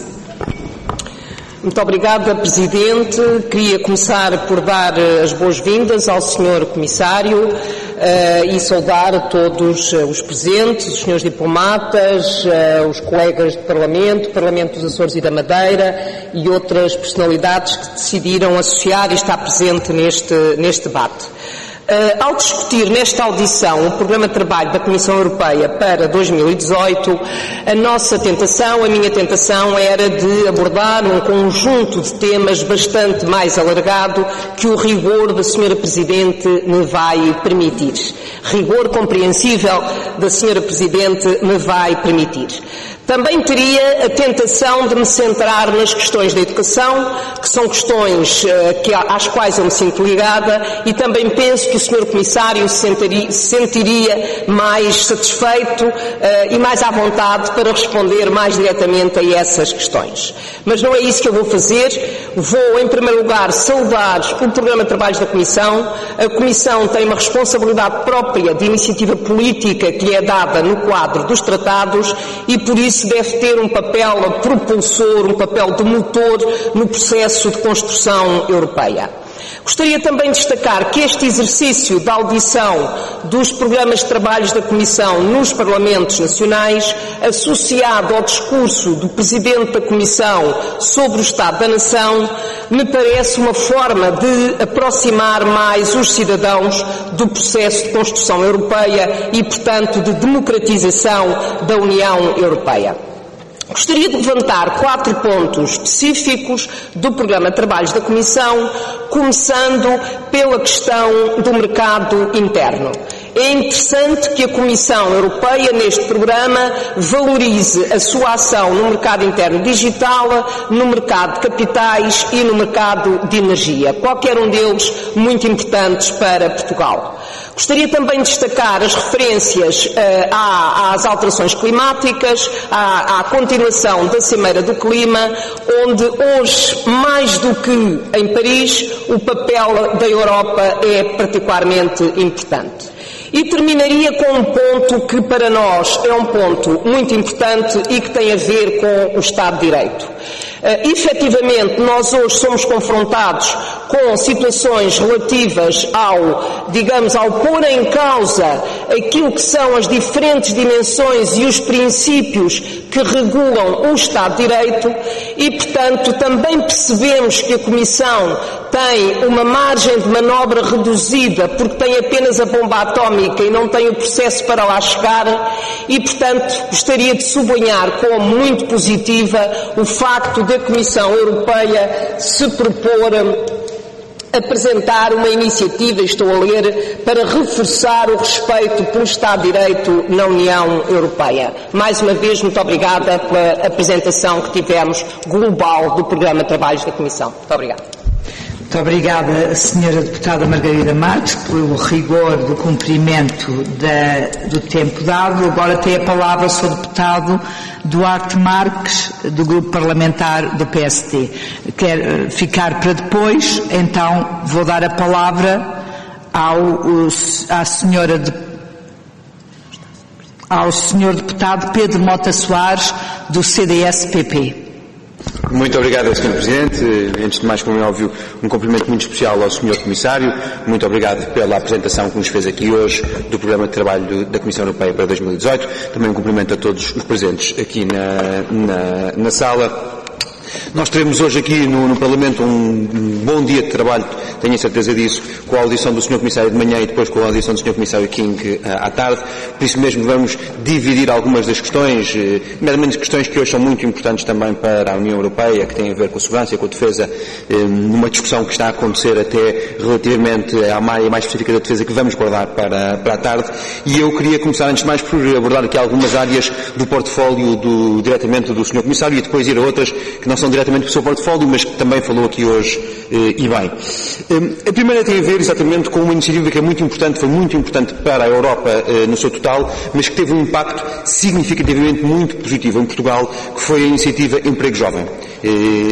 Muito obrigada, Presidente. Queria começar por dar as boas-vindas ao senhor Comissário uh, e saudar todos uh, os presentes, os senhores diplomatas, uh, os colegas de Parlamento, Parlamento dos Açores e da Madeira e outras personalidades que decidiram associar e estar presente neste, neste debate. Uh, ao discutir nesta audição o Programa de Trabalho da Comissão Europeia para dois mil e dezoito, a nossa tentação, a minha tentação, era de abordar um conjunto de temas bastante mais alargado que o rigor da senhora Presidente me vai permitir. Rigor compreensível da senhora Presidente me vai permitir. Também teria a tentação de me centrar nas questões da educação, que são questões uh, que, às quais eu me sinto ligada, e também penso que o senhor Comissário se sentiria, se sentiria mais satisfeito uh, e mais à vontade para responder mais diretamente a essas questões. Mas não é isso que eu vou fazer. Vou, em primeiro lugar, saudar o Programa de Trabalhos da Comissão. A Comissão tem uma responsabilidade própria de iniciativa política que lhe é dada no quadro dos tratados e, por isso, deve ter um papel propulsor, um papel de motor no processo de construção europeia. Gostaria também de destacar que este exercício da audição dos programas de trabalhos da Comissão nos Parlamentos Nacionais, associado ao discurso do Presidente da Comissão sobre o Estado da Nação, me parece uma forma de aproximar mais os cidadãos do processo de construção europeia e, portanto, de democratização da União Europeia. Gostaria de levantar quatro pontos específicos do Programa de Trabalhos da Comissão, começando pela questão do mercado interno. É interessante que a Comissão Europeia, neste programa, valorize a sua ação no mercado interno digital, no mercado de capitais e no mercado de energia, qualquer um deles muito importantes para Portugal. Gostaria também de destacar as referências uh, às alterações climáticas, à, à continuação da Cimeira do Clima, onde hoje, mais do que em Paris, o papel da Europa é particularmente importante. E terminaria com um ponto que para nós é um ponto muito importante e que tem a ver com o Estado de Direito. Uh, efetivamente, nós hoje somos confrontados com situações relativas ao, digamos, ao pôr em causa aquilo que são as diferentes dimensões e os princípios que regulam o Estado de Direito e, portanto, também percebemos que a Comissão tem uma margem de manobra reduzida porque tem apenas a bomba atómica e não tem o processo para lá chegar e, portanto, gostaria de sublinhar como muito positiva o facto de a Comissão Europeia se propor apresentar uma iniciativa, estou a ler, para reforçar o respeito pelo Estado de Direito na União Europeia. Mais uma vez, muito obrigada pela apresentação que tivemos global do Programa de Trabalhos da Comissão. Muito obrigada. Muito obrigada, senhora Deputada Margarida Marques, pelo rigor do cumprimento da, do tempo dado. Agora tem a palavra o senhor Deputado Duarte Marques, do Grupo Parlamentar do P S D. Quer ficar para depois, então vou dar a palavra ao, à senhora de, ao senhor Deputado Pedro Mota Soares, do C D S P P. Muito obrigado, senhor Presidente. Antes de mais, como é óbvio, um cumprimento muito especial ao senhor Comissário. Muito obrigado pela apresentação que nos fez aqui hoje do Programa de Trabalho da Comissão Europeia para dois mil e dezoito. Também um cumprimento a todos os presentes aqui na, na, na sala. Nós teremos hoje aqui no, no Parlamento um bom dia de trabalho, tenho a certeza disso, com a audição do senhor Comissário de manhã e depois com a audição do senhor Comissário King uh, à tarde. Por isso mesmo vamos dividir algumas das questões, uh, meramente questões que hoje são muito importantes também para a União Europeia, que têm a ver com a segurança e com a defesa, uh, numa discussão que está a acontecer até relativamente à área mais específica da defesa que vamos guardar para, para a tarde. E eu queria começar antes de mais por abordar aqui algumas áreas do portfólio do, diretamente do senhor Comissário e depois ir a outras que não são diretamente do seu portfólio, mas que também falou aqui hoje, eh, e bem. Eh, a primeira tem a ver exatamente com uma iniciativa que é muito importante, foi muito importante para a Europa eh, no seu total, mas que teve um impacto significativamente muito positivo em Portugal, que foi a iniciativa Emprego Jovem. Eh,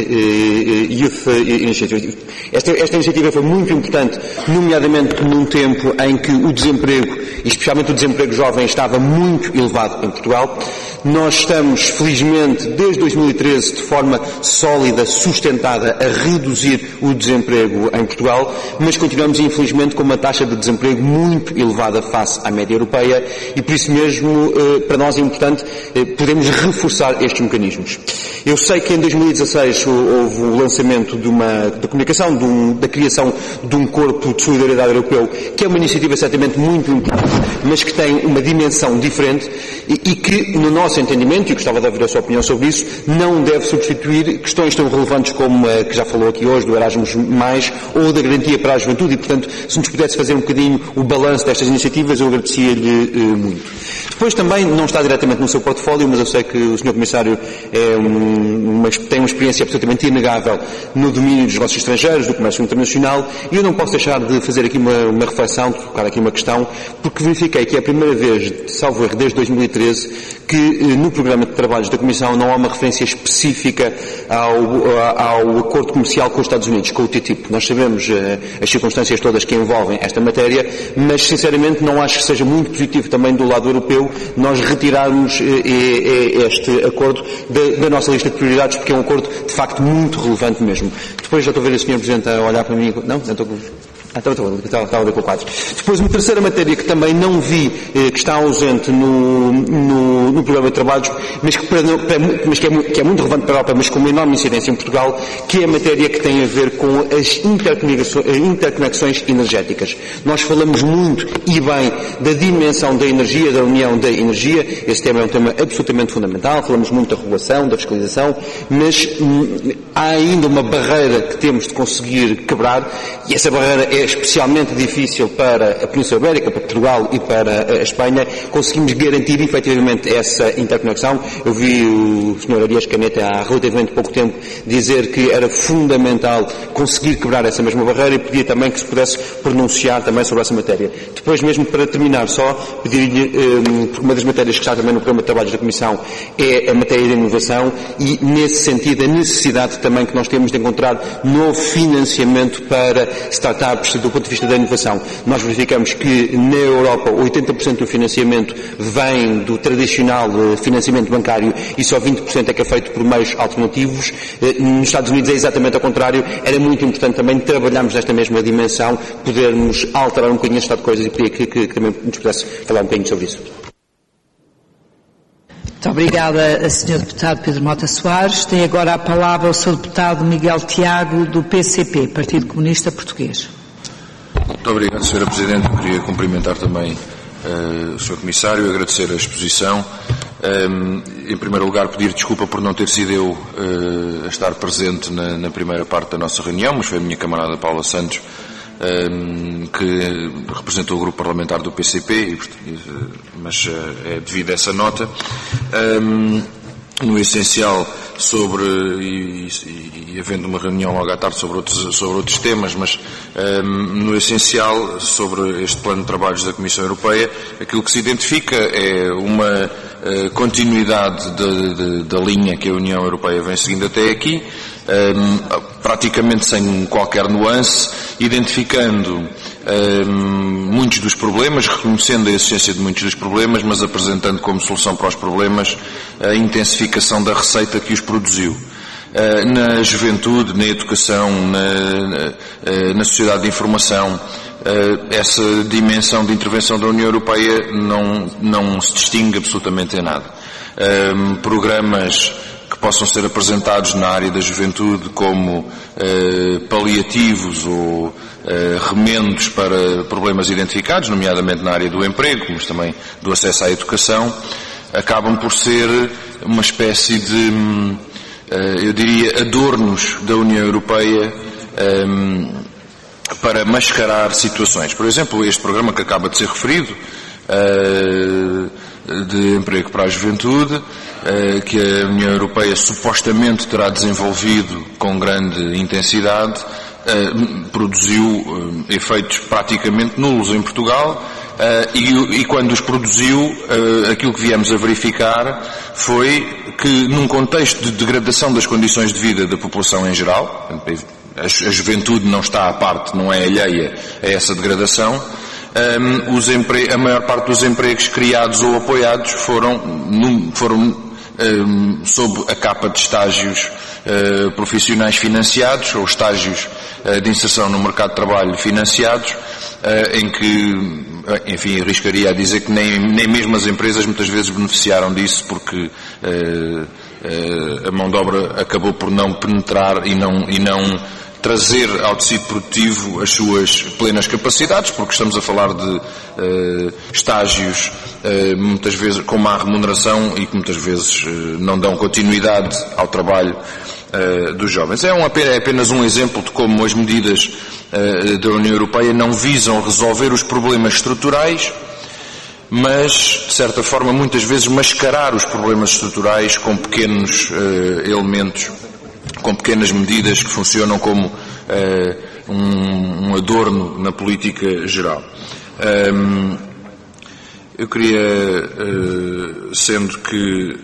eh, Youth Initiative. Esta, esta iniciativa foi muito importante, nomeadamente num tempo em que o desemprego, e especialmente o desemprego jovem, estava muito elevado em Portugal. Nós estamos, felizmente, desde dois mil e treze, de forma sólida, sustentada, a reduzir o desemprego em Portugal, mas continuamos, infelizmente, com uma taxa de desemprego muito elevada face à média europeia e, por isso mesmo, para nós é importante podermos reforçar estes mecanismos. Eu sei que em dois mil e dezasseis houve o lançamento de uma, da comunicação, de um, da criação de um corpo de solidariedade europeu, que é uma iniciativa certamente muito importante, mas que tem uma dimensão diferente e, e que, no nosso entendimento, e gostava de ouvir a sua opinião sobre isso, não deve substituir questões tão relevantes como a que já falou aqui hoje, do Erasmus mais, ou da garantia para a juventude, e, portanto, se nos pudesse fazer um bocadinho o balanço destas iniciativas, eu agradecia-lhe eh, muito. Depois também, não está diretamente no seu portfólio, mas eu sei que o senhor Comissário é um, uma, tem uma experiência absolutamente inegável no domínio dos negócios estrangeiros, do comércio internacional, e eu não posso deixar de fazer aqui uma, uma reflexão, de colocar aqui uma questão, porque verifiquei que é a primeira vez, salvo erro, desde dois mil e treze, que no programa de trabalhos da Comissão não há uma referência específica ao, ao acordo comercial com os Estados Unidos, com o T T I P. Nós sabemos uh, as circunstâncias todas que envolvem esta matéria, mas sinceramente não acho que seja muito positivo também do lado europeu nós retirarmos uh, este acordo da, da nossa lista de prioridades, porque é um acordo de facto muito relevante mesmo. Depois já estou a ver o senhor Presidente a olhar para mim. Não, não estou com... Ah, estava, estava, estava a ver com o quadro. Depois, uma terceira matéria que também não vi, eh, que está ausente no, no, no programa de trabalhos, mas, que, para, para, mas que, é, que é muito relevante para a Europa, mas com uma enorme incidência em Portugal, que é a matéria que tem a ver com as interconexões, interconexões energéticas. Nós falamos muito e bem da dimensão da energia, da união da energia. Esse tema é um tema absolutamente fundamental. Falamos muito da regulação, da fiscalização, mas hum, há ainda uma barreira que temos de conseguir quebrar, e essa barreira é especialmente difícil para a Península Ibérica, para Portugal e para a Espanha. Conseguimos garantir efetivamente essa interconexão. Eu vi o senhor Arias Caneta há relativamente pouco tempo dizer que era fundamental conseguir quebrar essa mesma barreira e pedia também que se pudesse pronunciar também sobre essa matéria. Depois, mesmo para terminar só, pedir-lhe, um, uma das matérias que está também no programa de trabalhos da Comissão é a matéria de inovação e, nesse sentido, a necessidade também que nós temos de encontrar novo financiamento para startups do ponto de vista da inovação. Nós verificamos que na Europa oitenta por cento do financiamento vem do tradicional financiamento bancário e só vinte por cento é que é feito por meios alternativos. Nos Estados Unidos é exatamente ao contrário. Era muito importante também trabalharmos nesta mesma dimensão, podermos alterar um bocadinho este estado de coisas e pedir que, que, que também nos pudesse falar um bocadinho sobre isso. Muito obrigada, senhor Deputado Pedro Mota Soares. Tem agora a palavra o senhor Deputado Miguel Tiago, do P C P, Partido Comunista Português. Muito obrigado, senhora Presidente. Eu queria cumprimentar também uh, o senhor Comissário, agradecer a exposição. Em primeiro lugar, pedir desculpa por não ter sido eu a estar presente na, na primeira parte da nossa reunião, mas foi a minha camarada Paula Santos que representou o grupo parlamentar do P C P, mas é devido a essa nota. No essencial, sobre, e, e, e havendo uma reunião logo à tarde sobre outros, sobre outros temas, mas um, no essencial, sobre este plano de trabalhos da Comissão Europeia, aquilo que se identifica é uma uh, continuidade de, de, da linha que a União Europeia vem seguindo até aqui, um, praticamente sem qualquer nuance, identificando um, muitos dos problemas, reconhecendo a existência de muitos dos problemas, mas apresentando como solução para os problemas a intensificação da receita que os produziu. Na juventude, na educação, na, na sociedade de informação, essa dimensão de intervenção da União Europeia não, não se distingue absolutamente em nada. Programas que possam ser apresentados na área da juventude como paliativos ou remendos para problemas identificados, nomeadamente na área do emprego, mas também do acesso à educação, acabam por ser uma espécie de, eu diria, adornos da União Europeia para mascarar situações. Por exemplo, este programa que acaba de ser referido, de emprego para a juventude, que a União Europeia supostamente terá desenvolvido com grande intensidade, produziu efeitos praticamente nulos em Portugal. Uh, e, e quando os produziu, uh, aquilo que viemos a verificar foi que, num contexto de degradação das condições de vida da população em geral, a, a juventude não está à parte, não é alheia a essa degradação, um, os empre... a maior parte dos empregos criados ou apoiados foram, num, foram um, sob a capa de estágios uh, profissionais financiados ou estágios uh, de inserção no mercado de trabalho financiados, uh, em que, enfim, arriscaria a dizer que nem, nem mesmo as empresas muitas vezes beneficiaram disso, porque uh, uh, a mão de obra acabou por não penetrar e não, e não trazer ao tecido produtivo as suas plenas capacidades, porque estamos a falar de uh, estágios uh, muitas vezes com má remuneração e que muitas vezes uh, não dão continuidade ao trabalho uh, dos jovens. É, um, é apenas um exemplo de como as medidas uh, da União Europeia não visam resolver os problemas estruturais, mas, de certa forma, muitas vezes mascarar os problemas estruturais com pequenos uh, elementos, com pequenas medidas que funcionam como uh, um, um adorno na política geral. Um, eu queria, uh, sendo que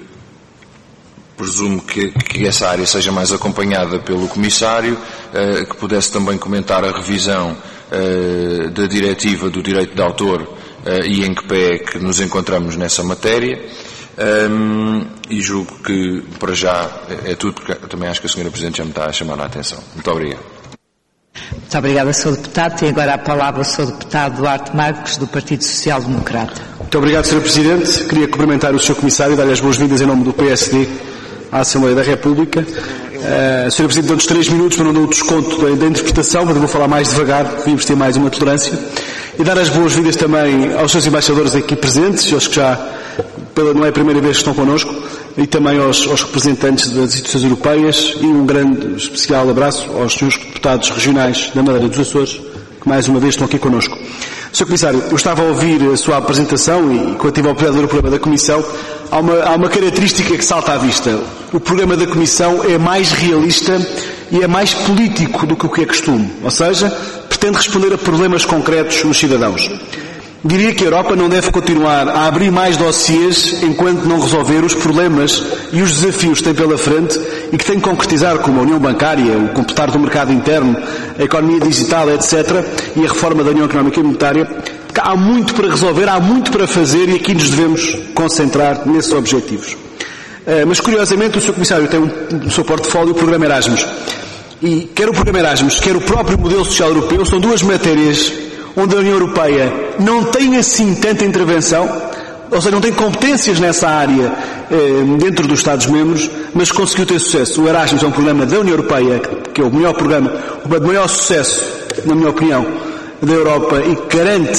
presumo que, que essa área seja mais acompanhada pelo Comissário, uh, que pudesse também comentar a revisão uh, da diretiva do direito de autor uh, e em que pé é que nos encontramos nessa matéria. Um, e julgo que, para já, é tudo, porque também acho que a senhora Presidente já me está a chamar a atenção. Muito obrigado. Muito obrigada, senhor Deputado. Tem agora a palavra o senhor Deputado Duarte Marques, do Partido Social Democrata. Muito obrigado, senhor Presidente. Queria cumprimentar o senhor Comissário e dar-lhe as boas-vindas em nome do P S D à Assembleia da República. Uh, a senhora Presidente deu-nos três minutos, mas não deu o desconto da, da interpretação, mas eu vou falar mais devagar, devíamos ter mais uma tolerância. E dar as boas-vindas também aos seus embaixadores aqui presentes, aos que já, pela, não é a primeira vez que estão connosco, e também aos, aos representantes das instituições europeias, e um grande especial abraço aos senhores deputados regionais da Madeira dos Açores, que mais uma vez estão aqui connosco. senhor Comissário, eu estava a ouvir a sua apresentação e, quando tive a oportunidade de ver o programa da Comissão, há uma, há uma característica que salta à vista. O programa da Comissão é mais realista e é mais político do que o que é costume. Ou seja, pretende responder a problemas concretos dos cidadãos. Diria que a Europa não deve continuar a abrir mais dossiês enquanto não resolver os problemas e os desafios que tem pela frente e que tem que concretizar, como a União Bancária, o completar do mercado interno, a economia digital, etcétera, e a reforma da União Económica e Monetária. Há muito para resolver, há muito para fazer e aqui nos devemos concentrar nesses objetivos. Mas, curiosamente, o senhor Comissário tem no seu portfólio o programa Erasmus. E quer o programa Erasmus, quer o próprio modelo social europeu, são duas matérias onde a União Europeia não tem assim tanta intervenção, ou seja, não tem competências nessa área eh, dentro dos Estados-membros, mas conseguiu ter sucesso. O Erasmus é um programa da União Europeia, que é o melhor programa, o maior sucesso, na minha opinião, da Europa e que garante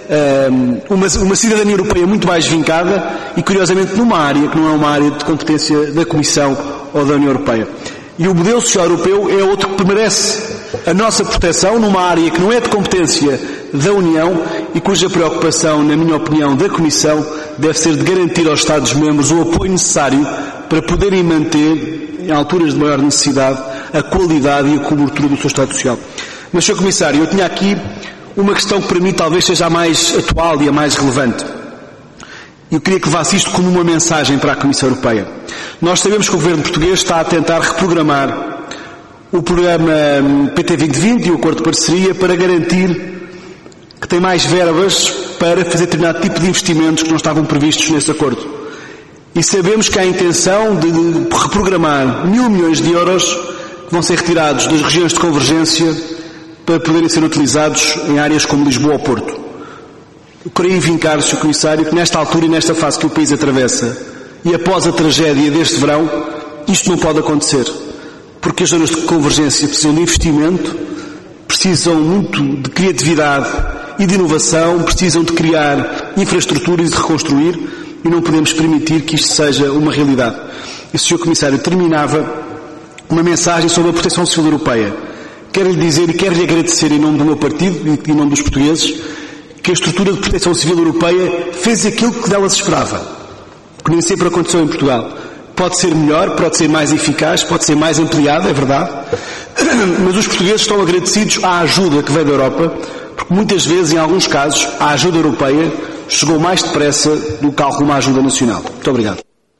uma, uma cidadania europeia muito mais vincada e, curiosamente, numa área que não é uma área de competência da Comissão ou da União Europeia. E o modelo social europeu é outro que merece a nossa proteção numa área que não é de competência da União e cuja preocupação, na minha opinião, da Comissão deve ser de garantir aos Estados-membros o apoio necessário para poderem manter, em alturas de maior necessidade, a qualidade e a cobertura do seu Estado Social. Mas, senhor Comissário, eu tinha aqui uma questão que para mim talvez seja a mais atual e a mais relevante. Eu queria que levasse isto como uma mensagem para a Comissão Europeia. Nós sabemos que o Governo português está a tentar reprogramar o programa P T vinte vinte e o acordo de parceria para garantir que tem mais verbas para fazer determinado tipo de investimentos que não estavam previstos nesse acordo. E sabemos que há a intenção de reprogramar mil milhões de euros que vão ser retirados das regiões de convergência para poderem ser utilizados em áreas como Lisboa ou Porto. Eu queria vincar, senhor Comissário, que nesta altura e nesta fase que o país atravessa e após a tragédia deste verão, isto não pode acontecer. Porque as zonas de convergência precisam de investimento, precisam muito de criatividade e de inovação, precisam de criar infraestruturas e de reconstruir e não podemos permitir que isto seja uma realidade. E o senhor Comissário terminava uma mensagem sobre a proteção civil europeia. Quero-lhe dizer e quero-lhe agradecer em nome do meu partido e em nome dos portugueses que a estrutura de proteção civil europeia fez aquilo que dela se esperava, que nem sempre aconteceu em Portugal. Pode ser melhor, pode ser mais eficaz, pode ser mais ampliada, é verdade, mas os portugueses estão agradecidos à ajuda que veio da Europa, porque muitas vezes, em alguns casos, a ajuda europeia chegou mais depressa do que alguma ajuda nacional. Muito obrigado.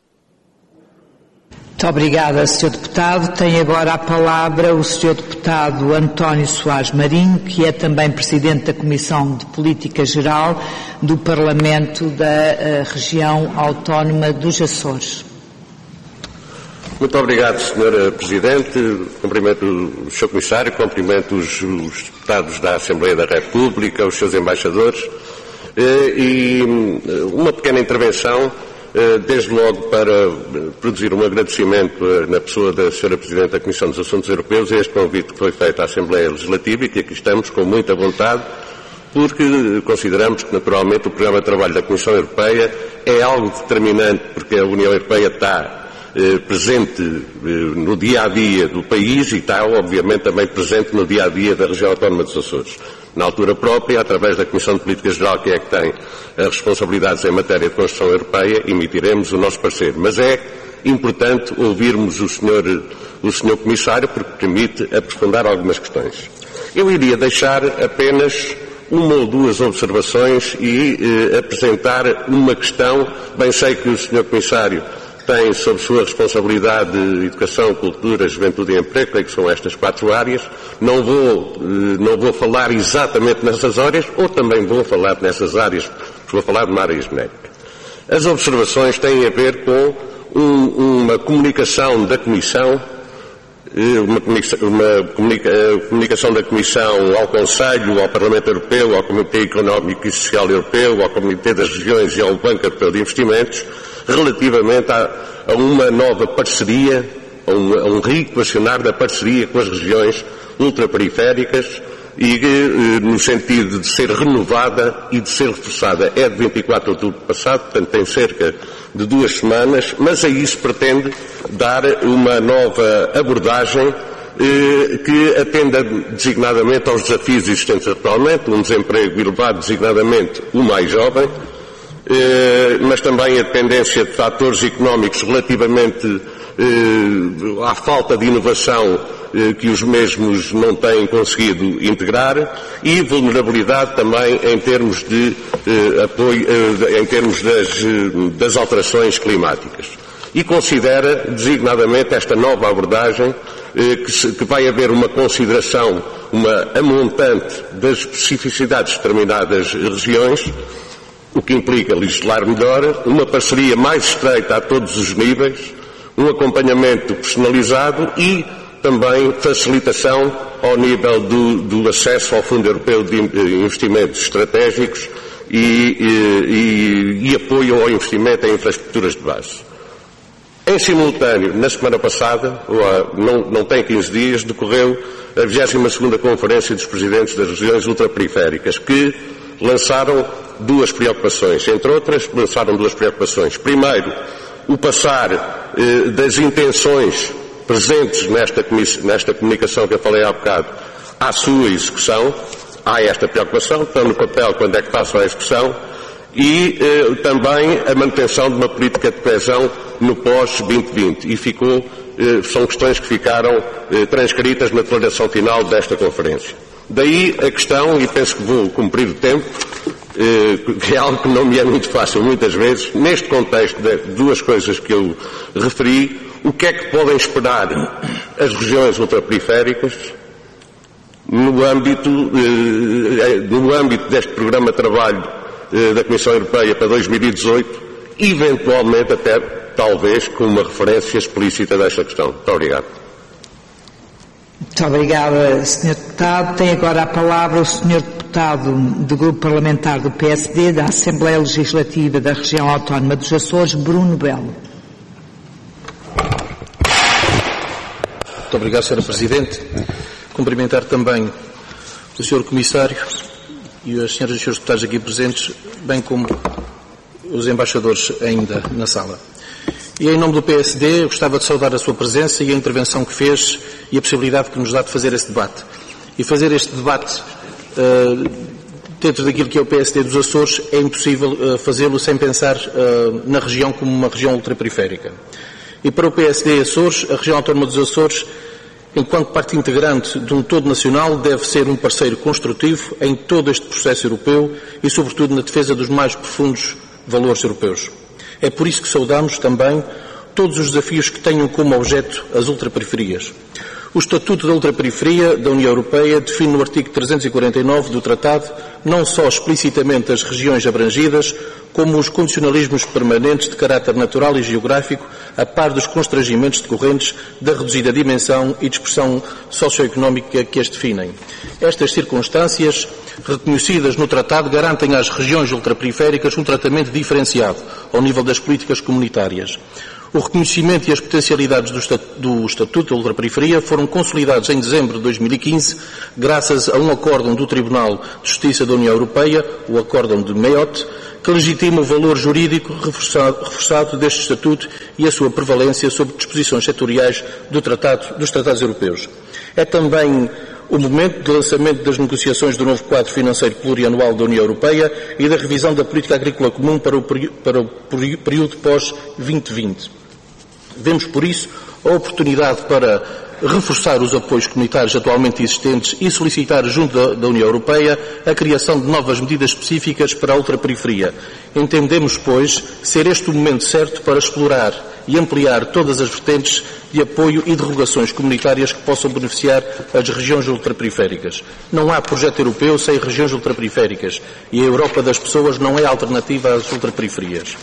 Muito obrigada, senhor Deputado. Tem agora a palavra o senhor Deputado António Soares Marinho, que é também Presidente da Comissão de Política Geral do Parlamento da uh, Região Autónoma dos Açores. Muito obrigado, senhora Presidente. Cumprimento o senhor Comissário, cumprimento os, os deputados da Assembleia da República, os seus embaixadores e uma pequena intervenção, desde logo para produzir um agradecimento na pessoa da senhora Presidente da Comissão dos Assuntos Europeus a este convite que foi feito à Assembleia Legislativa e que aqui estamos com muita vontade, porque consideramos que, naturalmente, o programa de trabalho da Comissão Europeia é algo determinante, porque a União Europeia está eh, presente eh, no dia-a-dia do país e está, obviamente, também presente no dia-a-dia da região autónoma dos Açores. Na altura própria, através da Comissão de Política Geral, que é que tem as responsabilidades em matéria de construção europeia, emitiremos o nosso parecer. Mas é importante ouvirmos o senhor, o senhor Comissário, porque permite aprofundar algumas questões. Eu iria deixar apenas uma ou duas observações e eh, apresentar uma questão. Bem sei que o senhor Comissário tem sob sua responsabilidade Educação, Cultura, Juventude e Emprego, creio que são estas quatro áreas. Não vou, não vou falar exatamente nessas áreas, ou também vou falar nessas áreas, porque vou falar de uma área genérica. As observações têm a ver com um, uma comunicação da Comissão, uma, comunica, uma comunica, comunicação da Comissão ao Conselho, ao Parlamento Europeu, ao Comitê Económico e Social Europeu, ao Comitê das Regiões e ao Banco Europeu de Investimentos, relativamente a, a uma nova parceria, a um, a um reequacionar da parceria com as regiões ultraperiféricas e eh, no sentido de ser renovada e de ser reforçada. É de vinte e quatro de outubro passado, portanto tem cerca de duas semanas, mas a isso pretende dar uma nova abordagem eh, que atenda designadamente aos desafios existentes atualmente, um desemprego elevado, designadamente o mais jovem, Eh, mas também a dependência de fatores económicos relativamente eh, à falta de inovação eh, que os mesmos não têm conseguido integrar e vulnerabilidade também em termos de eh, apoio, eh, em termos das, das alterações climáticas. E considera designadamente esta nova abordagem eh, que, se, que vai haver uma consideração, uma amontante das especificidades de determinadas regiões, o que implica legislar melhor, uma parceria mais estreita a todos os níveis, um acompanhamento personalizado e também facilitação ao nível do, do acesso ao Fundo Europeu de Investimentos Estratégicos e, e, e apoio ao investimento em infraestruturas de base. Em simultâneo, na semana passada, ou há, não, não tem quinze dias, decorreu a vigésima segunda Conferência dos Presidentes das Regiões Ultraperiféricas, que lançaram duas preocupações. Entre outras, lançaram duas preocupações. Primeiro, o passar eh, das intenções presentes nesta, nesta comunicação que eu falei há bocado à sua execução. Há esta preocupação, estão no papel quando é que passam à execução, e eh, também a manutenção de uma política de coesão no pós vinte vinte. E ficou, eh, são questões que ficaram eh, transcritas na declaração final desta conferência. Daí a questão, e penso que vou cumprir o tempo, eh, que é algo que não me é muito fácil muitas vezes, neste contexto de duas coisas que eu referi, o que é que podem esperar as regiões ultraperiféricas no âmbito, eh, no âmbito deste programa de trabalho eh, da Comissão Europeia para dois mil e dezoito, eventualmente até, talvez, com uma referência explícita desta questão. Muito obrigado. Muito obrigada, senhor Deputado. Tem agora a palavra o senhor Deputado do Grupo Parlamentar do P S D da Assembleia Legislativa da Região Autónoma dos Açores, Bruno Belo. Muito obrigado, senhora Presidente. Cumprimentar também o senhor Comissário e as senhoras e os senhores deputados aqui presentes, bem como os embaixadores ainda na sala. E em nome do P S D, eu gostava de saudar a sua presença e a intervenção que fez e a possibilidade que nos dá de fazer este debate. E fazer este debate uh, dentro daquilo que é o P S D dos Açores é impossível uh, fazê-lo sem pensar uh, na região como uma região ultraperiférica. E para o P S D Açores, a região autónoma dos Açores, enquanto parte integrante de um todo nacional, deve ser um parceiro construtivo em todo este processo europeu e, sobretudo, na defesa dos mais profundos valores europeus. É por isso que saudamos também todos os desafios que tenham como objeto as ultraperiferias. O Estatuto da Ultraperiferia da União Europeia define no artigo trezentos e quarenta e nove do Tratado não só explicitamente as regiões abrangidas, como os condicionalismos permanentes de caráter natural e geográfico, a par dos constrangimentos decorrentes da reduzida dimensão e dispersão socioeconómica que as definem. Estas circunstâncias, reconhecidas no Tratado, garantem às regiões ultraperiféricas um tratamento diferenciado ao nível das políticas comunitárias. O reconhecimento e as potencialidades do Estatuto da Ultraperiferia foram consolidados em dezembro de dois mil e quinze, graças a um acórdão do Tribunal de Justiça da União Europeia, o acórdão de Mayotte, que legitima o valor jurídico reforçado, reforçado deste Estatuto e a sua prevalência sobre disposições setoriais do tratado, dos Tratados Europeus. É também o momento de lançamento das negociações do novo quadro financeiro plurianual da União Europeia e da revisão da política agrícola comum para o, para o período pós vinte vinte. Vemos, por isso, a oportunidade para reforçar os apoios comunitários atualmente existentes e solicitar, junto da, da União Europeia, a criação de novas medidas específicas para a ultraperiferia. Entendemos, pois, ser este o momento certo para explorar e ampliar todas as vertentes de apoio e derrogações comunitárias que possam beneficiar as regiões ultraperiféricas. Não há projeto europeu sem regiões ultraperiféricas e a Europa das pessoas não é alternativa às ultraperiferias.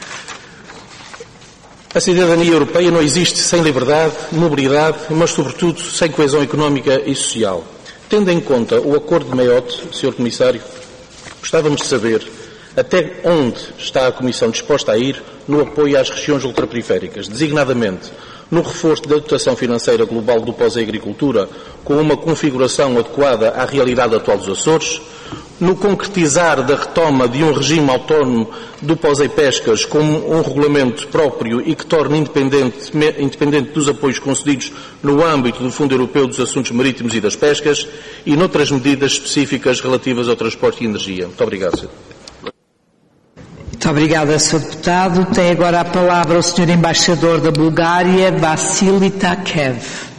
A cidadania europeia não existe sem liberdade, mobilidade, mas, sobretudo, sem coesão económica e social. Tendo em conta o acordo de Mayotte, senhor Comissário, gostávamos de saber até onde está a Comissão disposta a ir no apoio às regiões ultraperiféricas, designadamente no reforço da dotação financeira global do pós-agricultura com uma configuração adequada à realidade atual dos Açores, no concretizar da retoma de um regime autónomo do pós-pescas como um regulamento próprio e que torne independente, independente dos apoios concedidos no âmbito do Fundo Europeu dos Assuntos Marítimos e das Pescas e noutras medidas específicas relativas ao transporte e energia. Muito obrigado, senhor. Muito obrigada, senhor Deputado. Tem agora a palavra o senhor Embaixador da Bulgária, Vassili Takev.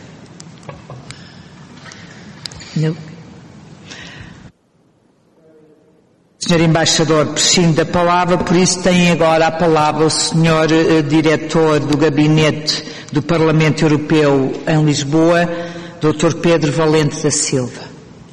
Não. senhor Embaixador prescinde da palavra, por isso tem agora a palavra o senhor eh, Diretor do Gabinete do Parlamento Europeu em Lisboa, doutor Pedro Valente da Silva.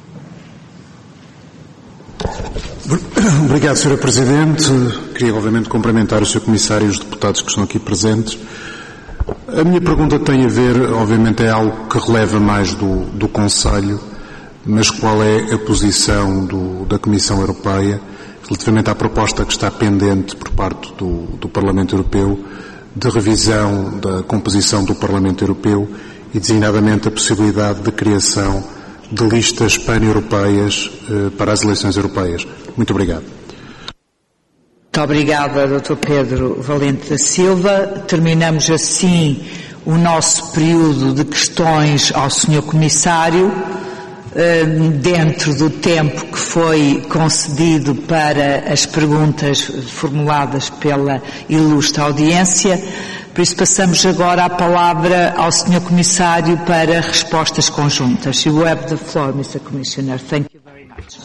Obrigado, senhora Presidente. Queria, obviamente, cumprimentar o senhor Comissário e os deputados que estão aqui presentes. A minha pergunta tem a ver, obviamente, é algo que releva mais do, do Conselho, mas qual é a posição do, da Comissão Europeia relativamente à proposta que está pendente por parte do, do Parlamento Europeu de revisão da composição do Parlamento Europeu e, designadamente, a possibilidade de criação de listas pan-europeias para as eleições europeias. Muito obrigado. Muito obrigada, doutor Pedro Valente da Silva. Terminamos assim o nosso período de questões ao senhor Comissário, dentro do tempo que foi concedido para as perguntas formuladas pela ilustre audiência. Por isso passamos agora a palavra ao senhor Comissário para respostas conjuntas. You have the floor, mister Commissioner. Thank you very much.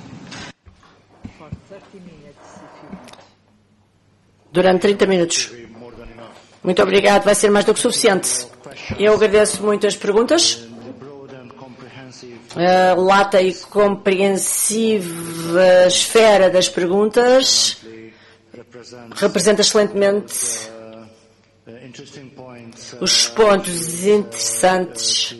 Durante trinta minutos. Muito obrigado, vai ser mais do que suficiente. Eu agradeço muito as perguntas. A lata e compreensiva esfera das perguntas representa excelentemente os pontos interessantes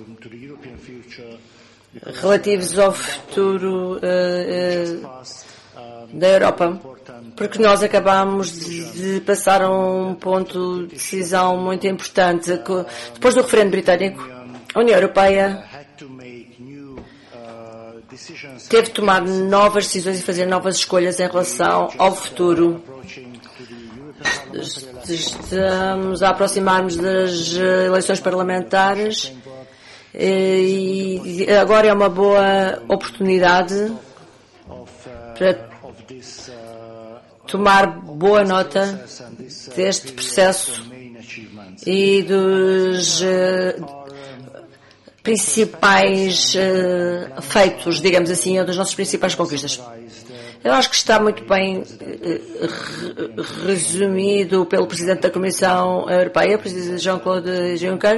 relativos ao futuro uh, uh, da Europa, porque nós acabamos de, de passar a um ponto de decisão muito importante. Depois do referendo britânico, a União Europeia teve de tomar novas decisões e fazer novas escolhas em relação ao futuro. Estamos a aproximar-nos das eleições parlamentares e agora é uma boa oportunidade para tomar boa nota deste processo e dos principais uh, feitos, digamos assim, ou das nossas principais conquistas. Eu acho que está muito bem uh, re resumido pelo Presidente da Comissão Europeia, o Presidente Jean-Claude Juncker,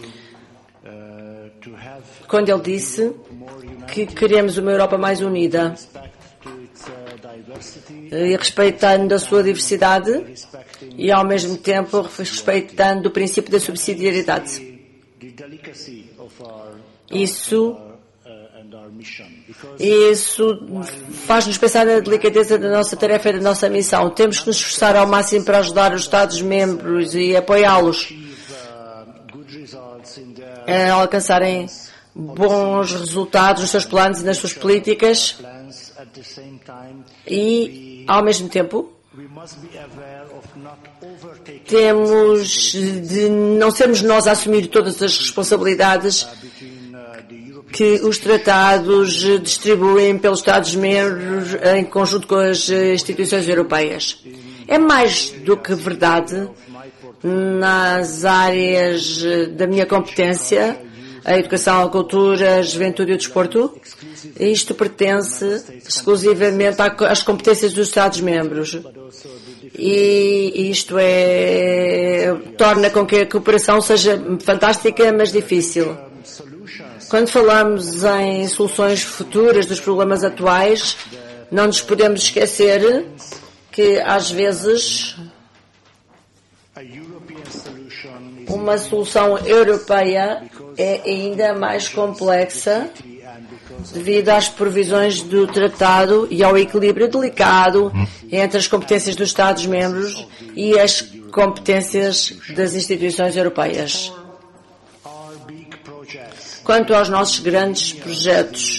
quando ele disse que queremos uma Europa mais unida e respeitando a sua diversidade e, ao mesmo tempo, respeitando o princípio da subsidiariedade. Isso, isso faz-nos pensar na delicadeza da nossa tarefa e da nossa missão. Temos que nos esforçar ao máximo para ajudar os Estados-membros e apoiá-los a alcançarem bons resultados nos seus planos e nas suas políticas e, ao mesmo tempo, temos de não sermos nós a assumir todas as responsabilidades que os tratados distribuem pelos Estados-membros em conjunto com as instituições europeias. É mais do que verdade nas áreas da minha competência, a educação, a cultura, a juventude e o desporto. Isto pertence exclusivamente às competências dos Estados-membros. E isto é, torna com que a cooperação seja fantástica, mas difícil. Quando falamos em soluções futuras dos problemas atuais, não nos podemos esquecer que, às vezes, uma solução europeia é ainda mais complexa devido às provisões do tratado e ao equilíbrio delicado entre as competências dos Estados-membros e as competências das instituições europeias. Quanto aos nossos grandes projetos,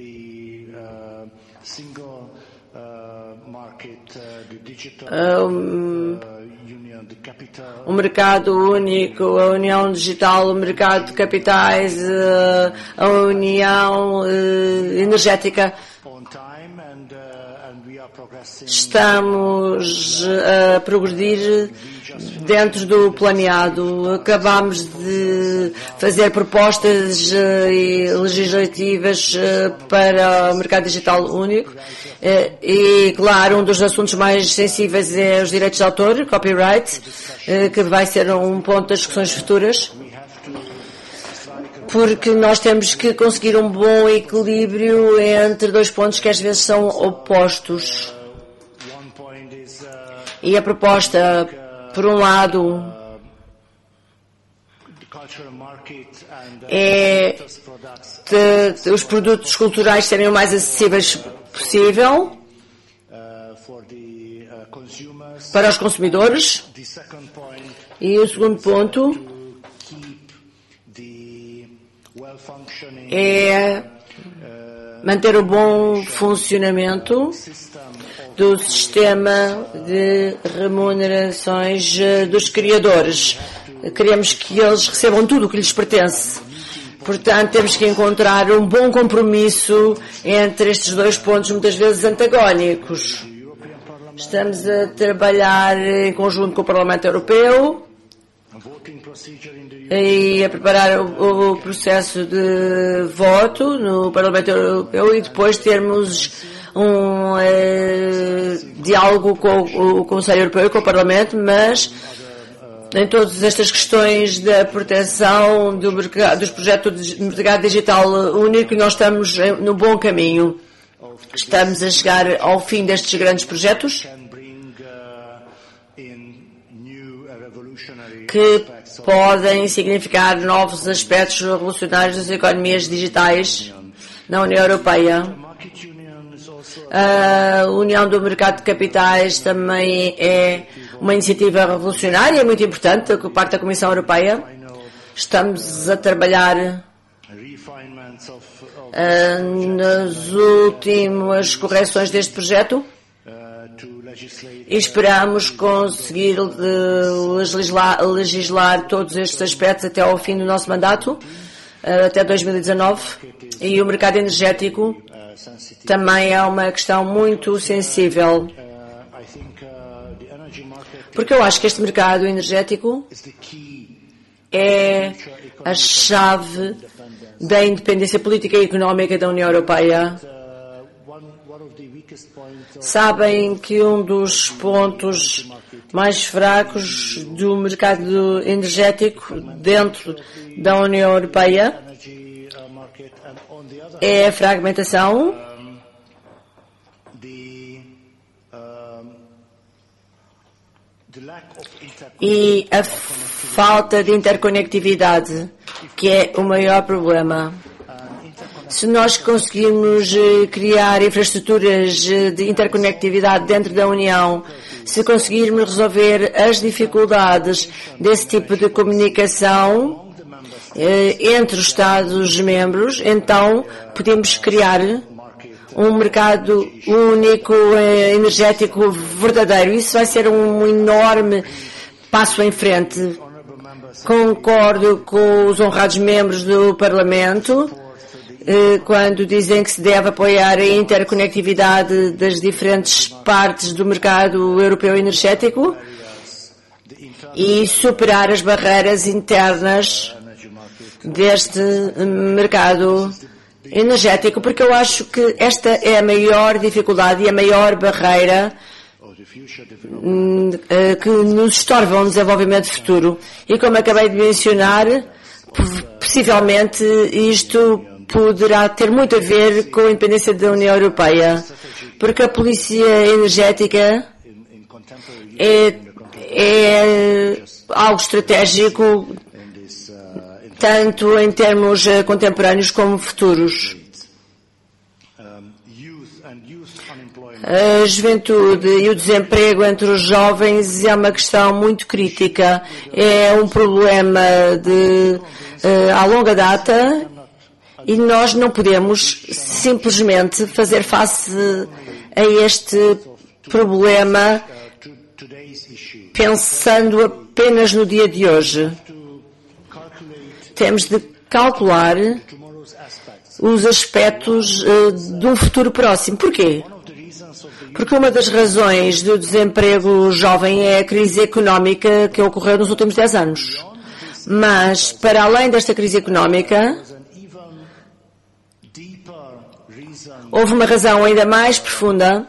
um, o mercado único, a união digital, o mercado de capitais, a união energética. Estamos a progredir dentro do planeado. Acabamos de fazer propostas legislativas para o mercado digital único e, claro, um dos assuntos mais sensíveis é os direitos de autor, copyright, que vai ser um ponto das discussões futuras, porque nós temos que conseguir um bom equilíbrio entre dois pontos que às vezes são opostos. E a proposta, por um lado, é de, de os produtos culturais serem o mais acessíveis possível para os consumidores. E o segundo ponto é manter o bom funcionamento do sistema de remunerações dos criadores. Queremos que eles recebam tudo o que lhes pertence. Portanto, temos que encontrar um bom compromisso entre estes dois pontos, muitas vezes antagónicos. Estamos a trabalhar em conjunto com o Parlamento Europeu e a preparar o, o processo de voto no Parlamento Europeu e depois termos um eh, diálogo com o, o Conselho Europeu e com o Parlamento, mas em todas estas questões da proteção do mercado, dos projetos de mercado digital único, nós estamos no bom caminho. Estamos a chegar ao fim destes grandes projetos que podem significar novos aspectos revolucionários das economias digitais na União Europeia. A União do Mercado de Capitais também é uma iniciativa revolucionária, muito importante, por parte da Comissão Europeia. Estamos a trabalhar uh, nas últimas correções deste projeto e esperamos conseguir uh, legislar, legislar todos estes aspectos até ao fim do nosso mandato, uh, até dois mil e dezanove. E o mercado energético também é uma questão muito sensível, porque eu acho que este mercado energético é a chave da independência política e económica da União Europeia. Sabem que um dos pontos mais fracos do mercado energético dentro da União Europeia é a fragmentação e a falta de interconectividade, que é o maior problema. Se nós conseguirmos criar infraestruturas de interconectividade dentro da União, se conseguirmos resolver as dificuldades desse tipo de comunicação eh, entre os Estados-membros, então podemos criar um mercado único eh, energético verdadeiro. Isso vai ser um enorme passo em frente. Concordo com os honrados membros do Parlamento eh, quando dizem que se deve apoiar a interconectividade das diferentes partes do mercado europeu energético e superar as barreiras internas deste mercado energético, porque eu acho que esta é a maior dificuldade e a maior barreira que nos estorva um desenvolvimento futuro. E como acabei de mencionar, possivelmente isto poderá ter muito a ver com a independência da União Europeia, porque a polícia energética é, é algo estratégico tanto em termos contemporâneos como futuros. A juventude e o desemprego entre os jovens é uma questão muito crítica. É um problema de uh, à longa data e nós não podemos simplesmente fazer face a este problema pensando apenas no dia de hoje. Temos de calcular os aspectos uh, de um futuro próximo. Porquê? Porque uma das razões do desemprego jovem é a crise económica que ocorreu nos últimos dez anos. Mas, para além desta crise económica, houve uma razão ainda mais profunda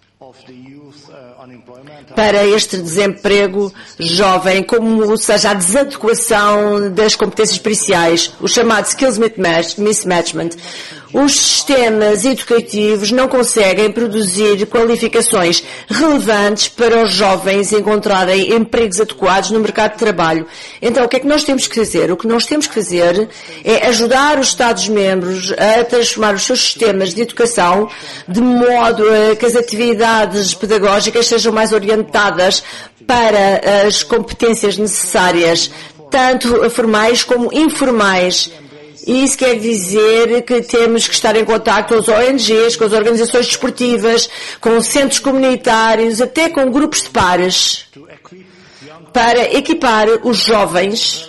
para este desemprego jovem, como seja a desadequação das competências periciais, o chamado skills mismatchment. Os sistemas educativos não conseguem produzir qualificações relevantes para os jovens encontrarem empregos adequados no mercado de trabalho. Então, o que é que nós temos que fazer? O que nós temos que fazer é ajudar os Estados-membros a transformar os seus sistemas de educação de modo a que as atividades pedagógicas sejam mais orientadas para as competências necessárias, tanto formais como informais. Isso quer dizer que temos que estar em contato com as O N Gs, com as organizações desportivas, com centros comunitários, até com grupos de pares, para equipar os jovens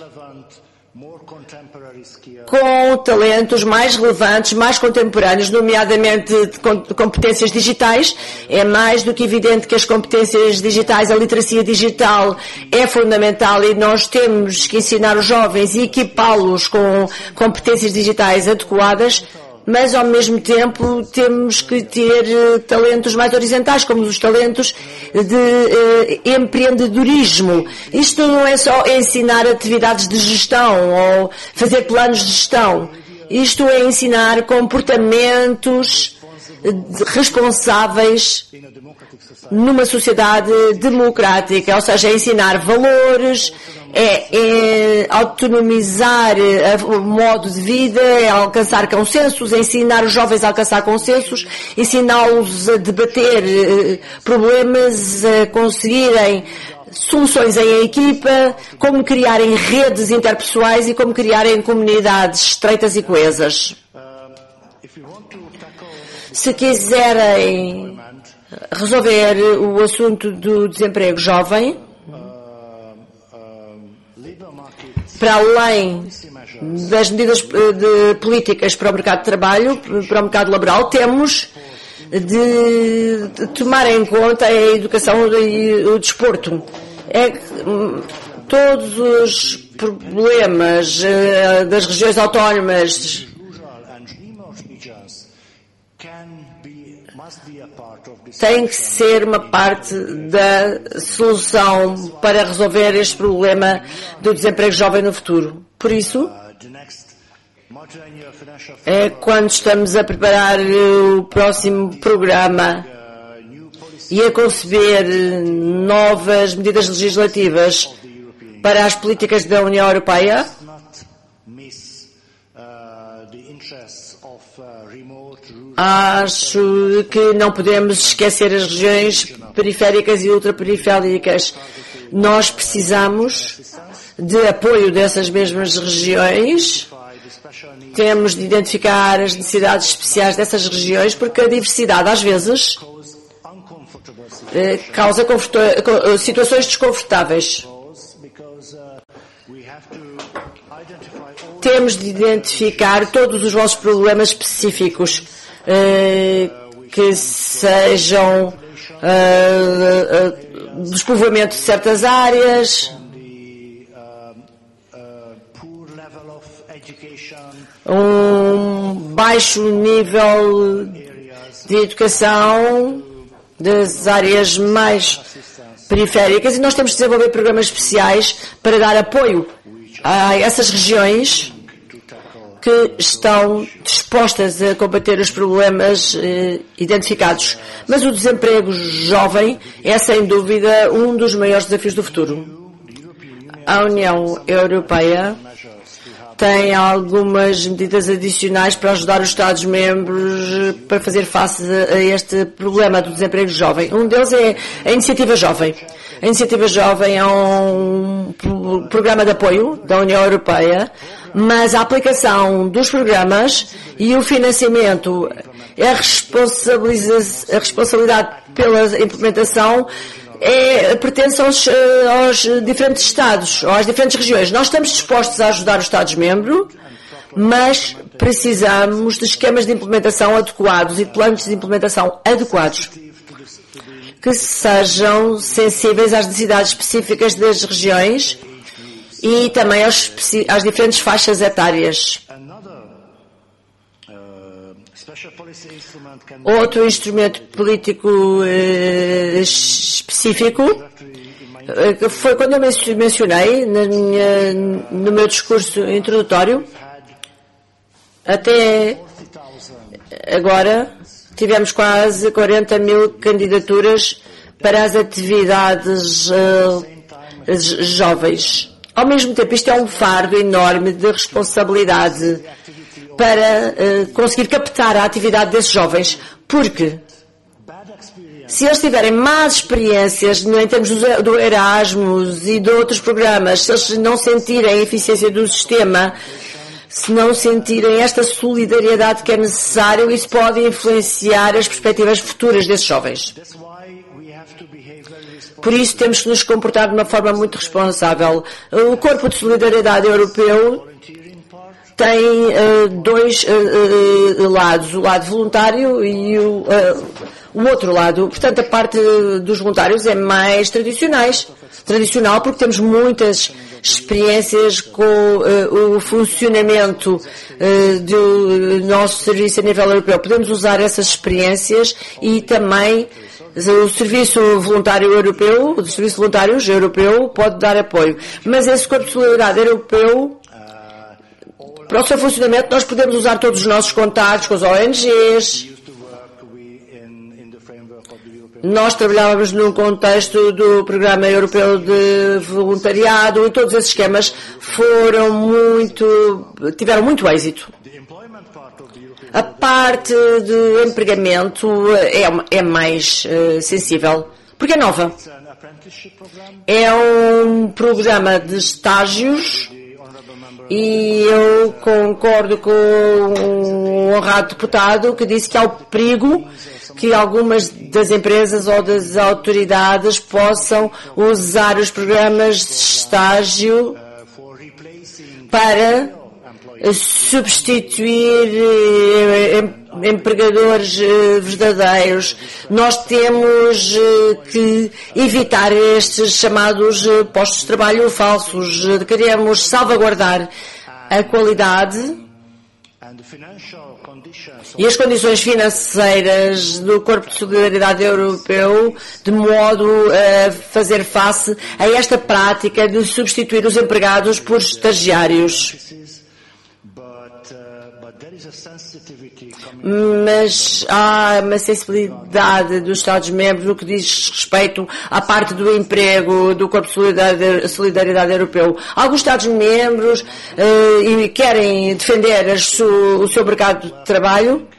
com talentos mais relevantes, mais contemporâneos, nomeadamente de competências digitais. É mais do que evidente que as competências digitais, a literacia digital é fundamental e nós temos que ensinar os jovens e equipá-los com competências digitais adequadas, mas ao mesmo tempo temos que ter uh, talentos mais horizontais, como os talentos de uh, empreendedorismo. Isto não é só ensinar atividades de gestão ou fazer planos de gestão. Isto é ensinar comportamentos responsáveis numa sociedade democrática, ou seja, é ensinar valores, é, é autonomizar o modo de vida, é alcançar consensos, é ensinar os jovens a alcançar consensos, ensiná-los a debater problemas, a conseguirem soluções em equipa, como criarem redes interpessoais e como criarem comunidades estreitas e coesas. Se quiserem resolver o assunto do desemprego jovem, para além das medidas de políticas para o mercado de trabalho, para o mercado laboral, temos de tomar em conta a educação e o desporto. É que todos os problemas das regiões autónomas tem que ser uma parte da solução para resolver este problema do desemprego jovem no futuro. Por isso, é quando estamos a preparar o próximo programa e a conceber novas medidas legislativas para as políticas da União Europeia, acho que não podemos esquecer as regiões periféricas e ultraperiféricas. Nós precisamos de apoio dessas mesmas regiões. Temos de identificar as necessidades especiais dessas regiões, porque a diversidade, às vezes, causa situações desconfortáveis. Temos de identificar todos os vossos problemas específicos, que sejam uh, uh, despovoamento de certas áreas, um baixo nível de educação das áreas mais periféricas, e nós temos de desenvolver programas especiais para dar apoio a essas regiões que estão dispostas a combater os problemas eh, identificados. Mas o desemprego jovem é, sem dúvida, um dos maiores desafios do futuro. A União Europeia tem algumas medidas adicionais para ajudar os Estados-membros para fazer face a este problema do desemprego jovem. Um deles é a Iniciativa Jovem. A Iniciativa Jovem é um programa de apoio da União Europeia, mas a aplicação dos programas e o financiamento, a, responsabiliza- a responsabilidade pela implementação é, pertence aos, aos diferentes Estados, ou às diferentes regiões. Nós estamos dispostos a ajudar os Estados-membros, mas precisamos de esquemas de implementação adequados e planos de implementação adequados, que sejam sensíveis às necessidades específicas das regiões e também aos, às diferentes faixas etárias. Outro instrumento político eh, específico eh, foi quando eu mencionei na minha, no meu discurso introdutório. Até agora tivemos quase quarenta mil candidaturas para as atividades uh, jovens. Ao mesmo tempo, isto é um fardo enorme de responsabilidade para uh, conseguir captar a atividade desses jovens, porque se eles tiverem más experiências em termos do Erasmus e de outros programas, se eles não sentirem a eficiência do sistema, se não sentirem esta solidariedade que é necessário, isso pode influenciar as perspectivas futuras desses jovens. Por isso temos que nos comportar de uma forma muito responsável. O Corpo de Solidariedade Europeu tem uh, dois uh, uh, lados, o lado voluntário e o, uh, o outro lado. Portanto, a parte dos voluntários é mais tradicionais, tradicional, porque temos muitas experiências com uh, o funcionamento uh, do nosso serviço a nível europeu. Podemos usar essas experiências e também o Serviço Voluntário Europeu, o Serviço Voluntários Europeu pode dar apoio. Mas esse Corpo de Solidariedade Europeu, para o seu funcionamento, nós podemos usar todos os nossos contactos com as O N Gs. Nós trabalhávamos num contexto do Programa Europeu de Voluntariado e todos esses esquemas foram muito, tiveram muito êxito. A parte de empregamento é, é mais uh, sensível, porque é nova. É um programa de estágios e eu concordo com um honrado deputado que disse que há o perigo que algumas das empresas ou das autoridades possam usar os programas de estágio para substituir empregadores verdadeiros. Nós temos que evitar estes chamados postos de trabalho falsos. Queremos salvaguardar a qualidade e as condições financeiras do Corpo de Solidariedade Europeu, de modo a fazer face a esta prática de substituir os empregados por estagiários. Mas há uma sensibilidade dos Estados-membros no que diz respeito à parte do emprego do Corpo de Solidariedade, Solidariedade Europeu. Alguns Estados-membros uh, querem defender as su, o seu mercado de trabalho.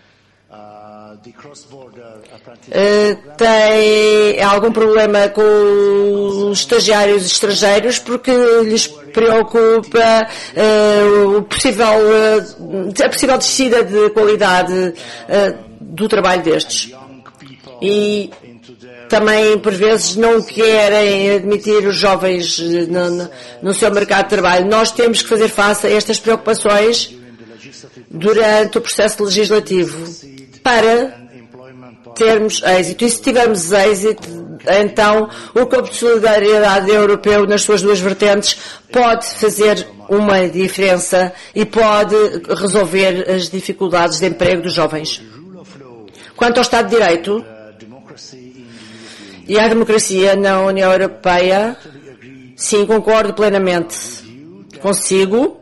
Uh, tem algum problema com os estagiários estrangeiros porque lhes preocupa uh, o possível, uh, a possível descida de qualidade uh, do trabalho destes. E também, por vezes, não querem admitir os jovens no, no, no seu mercado de trabalho. Nós temos que fazer face a estas preocupações durante o processo legislativo para termos êxito. E se tivermos êxito, então o Corpo de Solidariedade Europeu, nas suas duas vertentes, pode fazer uma diferença e pode resolver as dificuldades de emprego dos jovens. Quanto ao Estado de Direito e à democracia na União Europeia, sim, concordo plenamente consigo.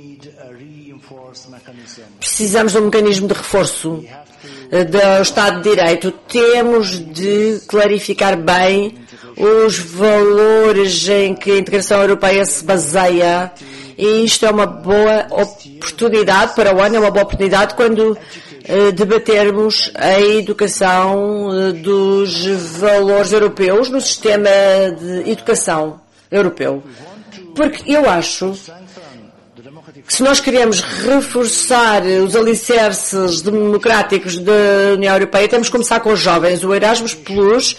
Precisamos de um mecanismo de reforço do Estado de Direito. Temos de clarificar bem os valores em que a integração europeia se baseia, e isto é uma boa oportunidade para o ano, é uma boa oportunidade quando uh, debatermos a educação uh, dos valores europeus no sistema de educação europeu. Porque eu acho que se nós queremos reforçar os alicerces democráticos da União Europeia, temos que começar com os jovens. O Erasmus Plus,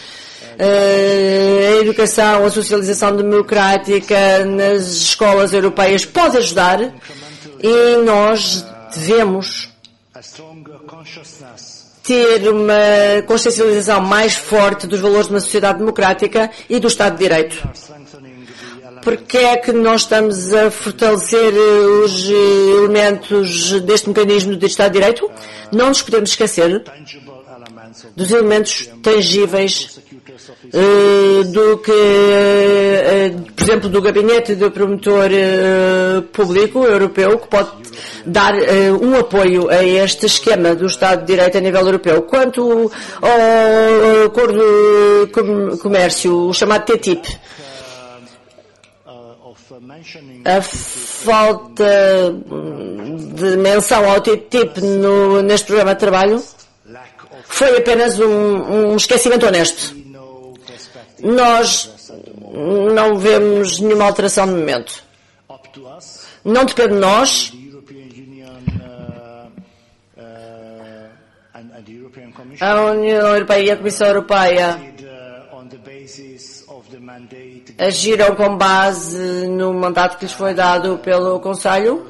a educação, a socialização democrática nas escolas europeias pode ajudar, e nós devemos ter uma consciencialização mais forte dos valores de uma sociedade democrática e do Estado de Direito. Porque é que nós estamos a fortalecer os elementos deste mecanismo de Estado de Direito? Não nos podemos esquecer dos elementos tangíveis uh, do que, uh, por exemplo, do gabinete do promotor uh, público europeu, que pode dar uh, um apoio a este esquema do Estado de Direito a nível europeu. Quanto ao acordo de comércio, o chamado T T I P, a falta de menção ao T T I P no, neste programa de trabalho foi apenas um, um esquecimento honesto. Nós não vemos nenhuma alteração de momento. Não depende de nós, A União Europeia e a Comissão Europeia agiram com base no mandato que lhes foi dado pelo Conselho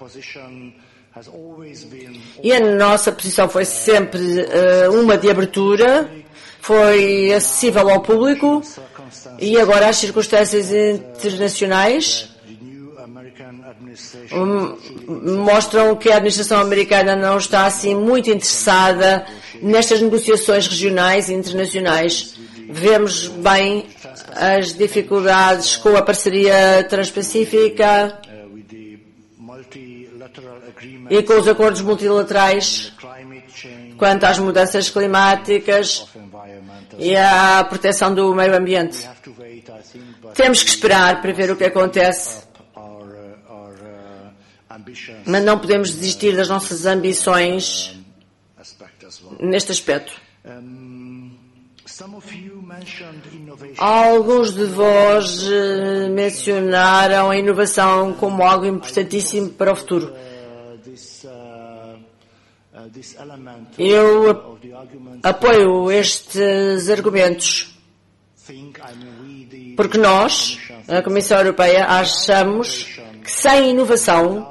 e a nossa posição foi sempre uh, uma de abertura, foi acessível ao público e agora as circunstâncias internacionais um, mostram que a administração americana não está assim muito interessada nestas negociações regionais e internacionais. Vemos bem as dificuldades com a parceria transpacífica e com os acordos multilaterais quanto às mudanças climáticas e à proteção do meio ambiente. Temos que esperar para ver o que acontece, mas não podemos desistir das nossas ambições neste aspecto. Alguns de vós mencionaram a inovação como algo importantíssimo para o futuro. Eu apoio estes argumentos porque nós, a Comissão Europeia, achamos que sem inovação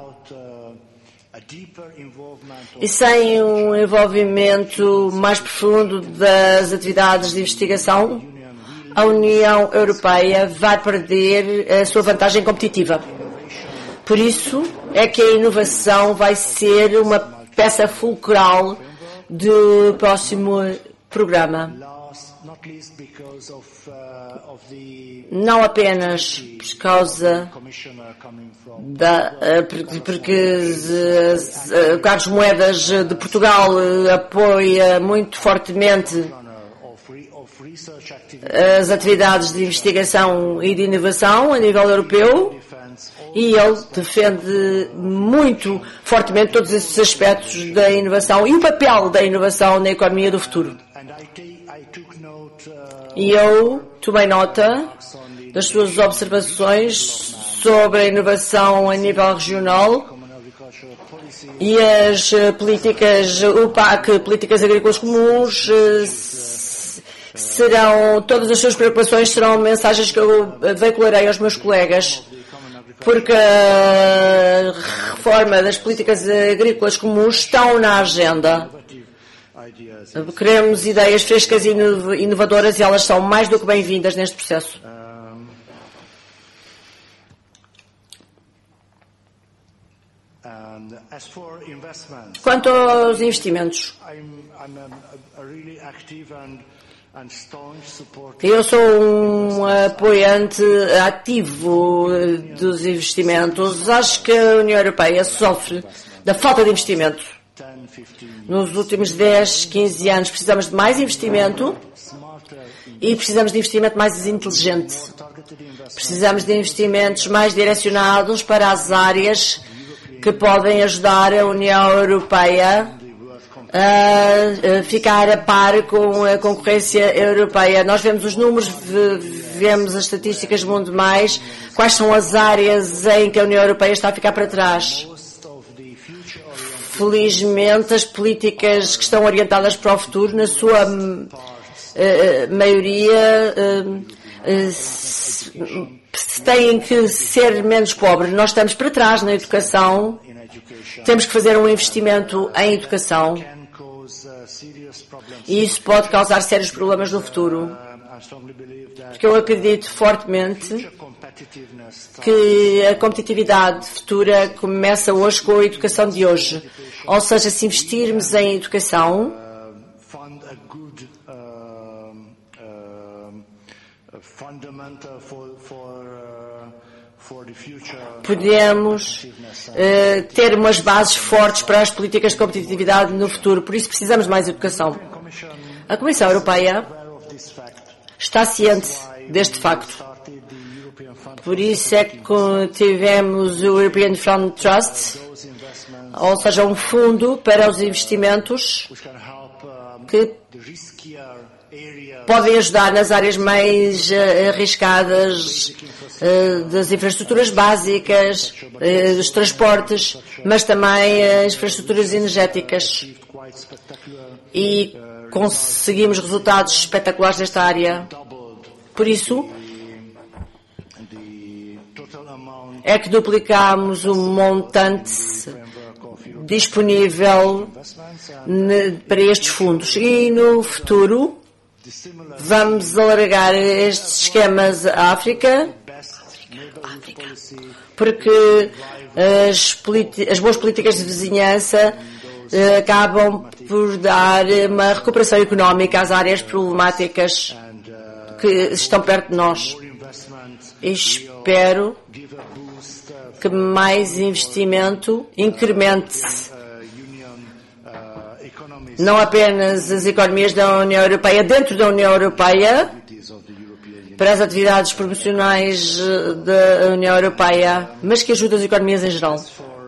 e sem um envolvimento mais profundo das atividades de investigação, a União Europeia vai perder a sua vantagem competitiva. Por isso é que a inovação vai ser uma peça fulcral do próximo programa. Não apenas por causa da, porque o Carlos Moedas de Portugal apoia muito fortemente as atividades de investigação e de inovação a nível europeu e ele defende muito fortemente todos esses aspectos da inovação e o papel da inovação na economia do futuro. E eu tomei nota das suas observações sobre a inovação a nível regional e as políticas, o P A C, Políticas Agrícolas Comuns, serão, todas as suas preocupações serão mensagens que eu veicularei aos meus colegas, porque a reforma das políticas agrícolas comuns estão na agenda. Queremos ideias frescas e inovadoras e elas são mais do que bem-vindas neste processo. Quanto aos investimentos, eu sou um apoiante ativo dos investimentos. Acho que a União Europeia sofre da falta de investimento. Nos últimos dez, quinze anos precisamos de mais investimento e precisamos de investimento mais inteligente. Precisamos de investimentos mais direcionados para as áreas que podem ajudar a União Europeia a ficar a par com a concorrência europeia. Nós vemos os números, vemos as estatísticas do mundo mais, quais são as áreas em que a União Europeia está a ficar para trás. Felizmente, as políticas que estão orientadas para o futuro, na sua uh, maioria, uh, uh, têm que ser menos pobres. Nós estamos para trás na educação, temos que fazer um investimento em educação e isso pode causar sérios problemas no futuro. Porque eu acredito fortemente que a competitividade futura começa hoje com a educação de hoje. Ou seja, se investirmos em educação, podemos uh, ter umas bases fortes para as políticas de competitividade no futuro. Por isso precisamos de mais educação. A Comissão Europeia está ciente deste facto. Por isso é que tivemos o European Fund Trust, ou seja, um fundo para os investimentos que podem ajudar nas áreas mais arriscadas das infraestruturas básicas, dos transportes, mas também as infraestruturas energéticas. E conseguimos resultados espetaculares nesta área. Por isso, é que duplicamos o montante disponível para estes fundos. E no futuro, vamos alargar estes esquemas à África, porque as, as boas políticas de vizinhança uh, acabam por dar uma recuperação económica às áreas problemáticas que estão perto de nós. E espero que mais investimento incremente não apenas as economias da União Europeia, dentro da União Europeia, para as atividades promocionais da União Europeia, mas que ajude as economias em geral.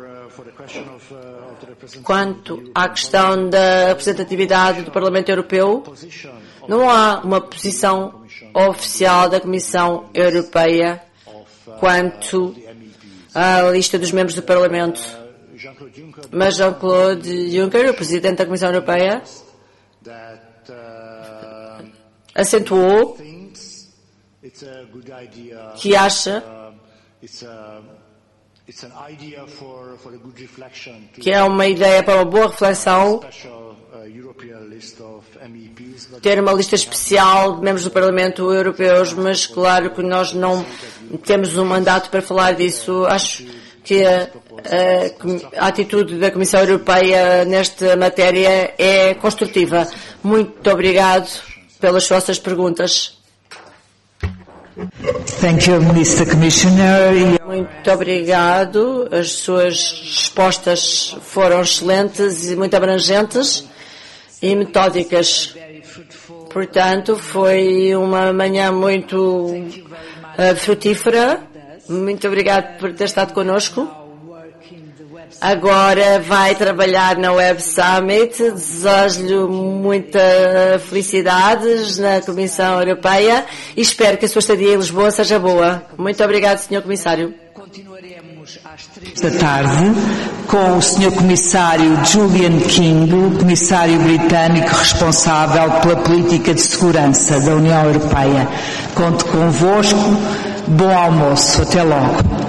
Quanto à questão da representatividade do Parlamento Europeu, não há uma posição oficial da Comissão Europeia quanto à lista dos membros do Parlamento. Mas Jean-Claude Juncker, o Presidente da Comissão Europeia, acentuou que acha que é uma ideia para uma boa reflexão ter uma lista especial de membros do Parlamento Europeus, mas claro que nós não temos um mandato para falar disso. Acho que a, a, a atitude da Comissão Europeia nesta matéria é construtiva. Muito obrigado pelas vossas perguntas. Thank you, mister Commissioner. Muito obrigado. As suas respostas foram excelentes e muito abrangentes e metódicas. Portanto, foi uma manhã muito uh, frutífera. Muito obrigado por ter estado connosco. Agora vai trabalhar na Web Summit. Desejo-lhe muita felicidades na Comissão Europeia e espero que a sua estadia em Lisboa seja boa. Muito obrigado, senhor Comissário. Continuaremos às três da tarde com o senhor Comissário Julian King, o Comissário britânico responsável pela política de segurança da União Europeia. Conto convosco. Bom almoço. Até logo.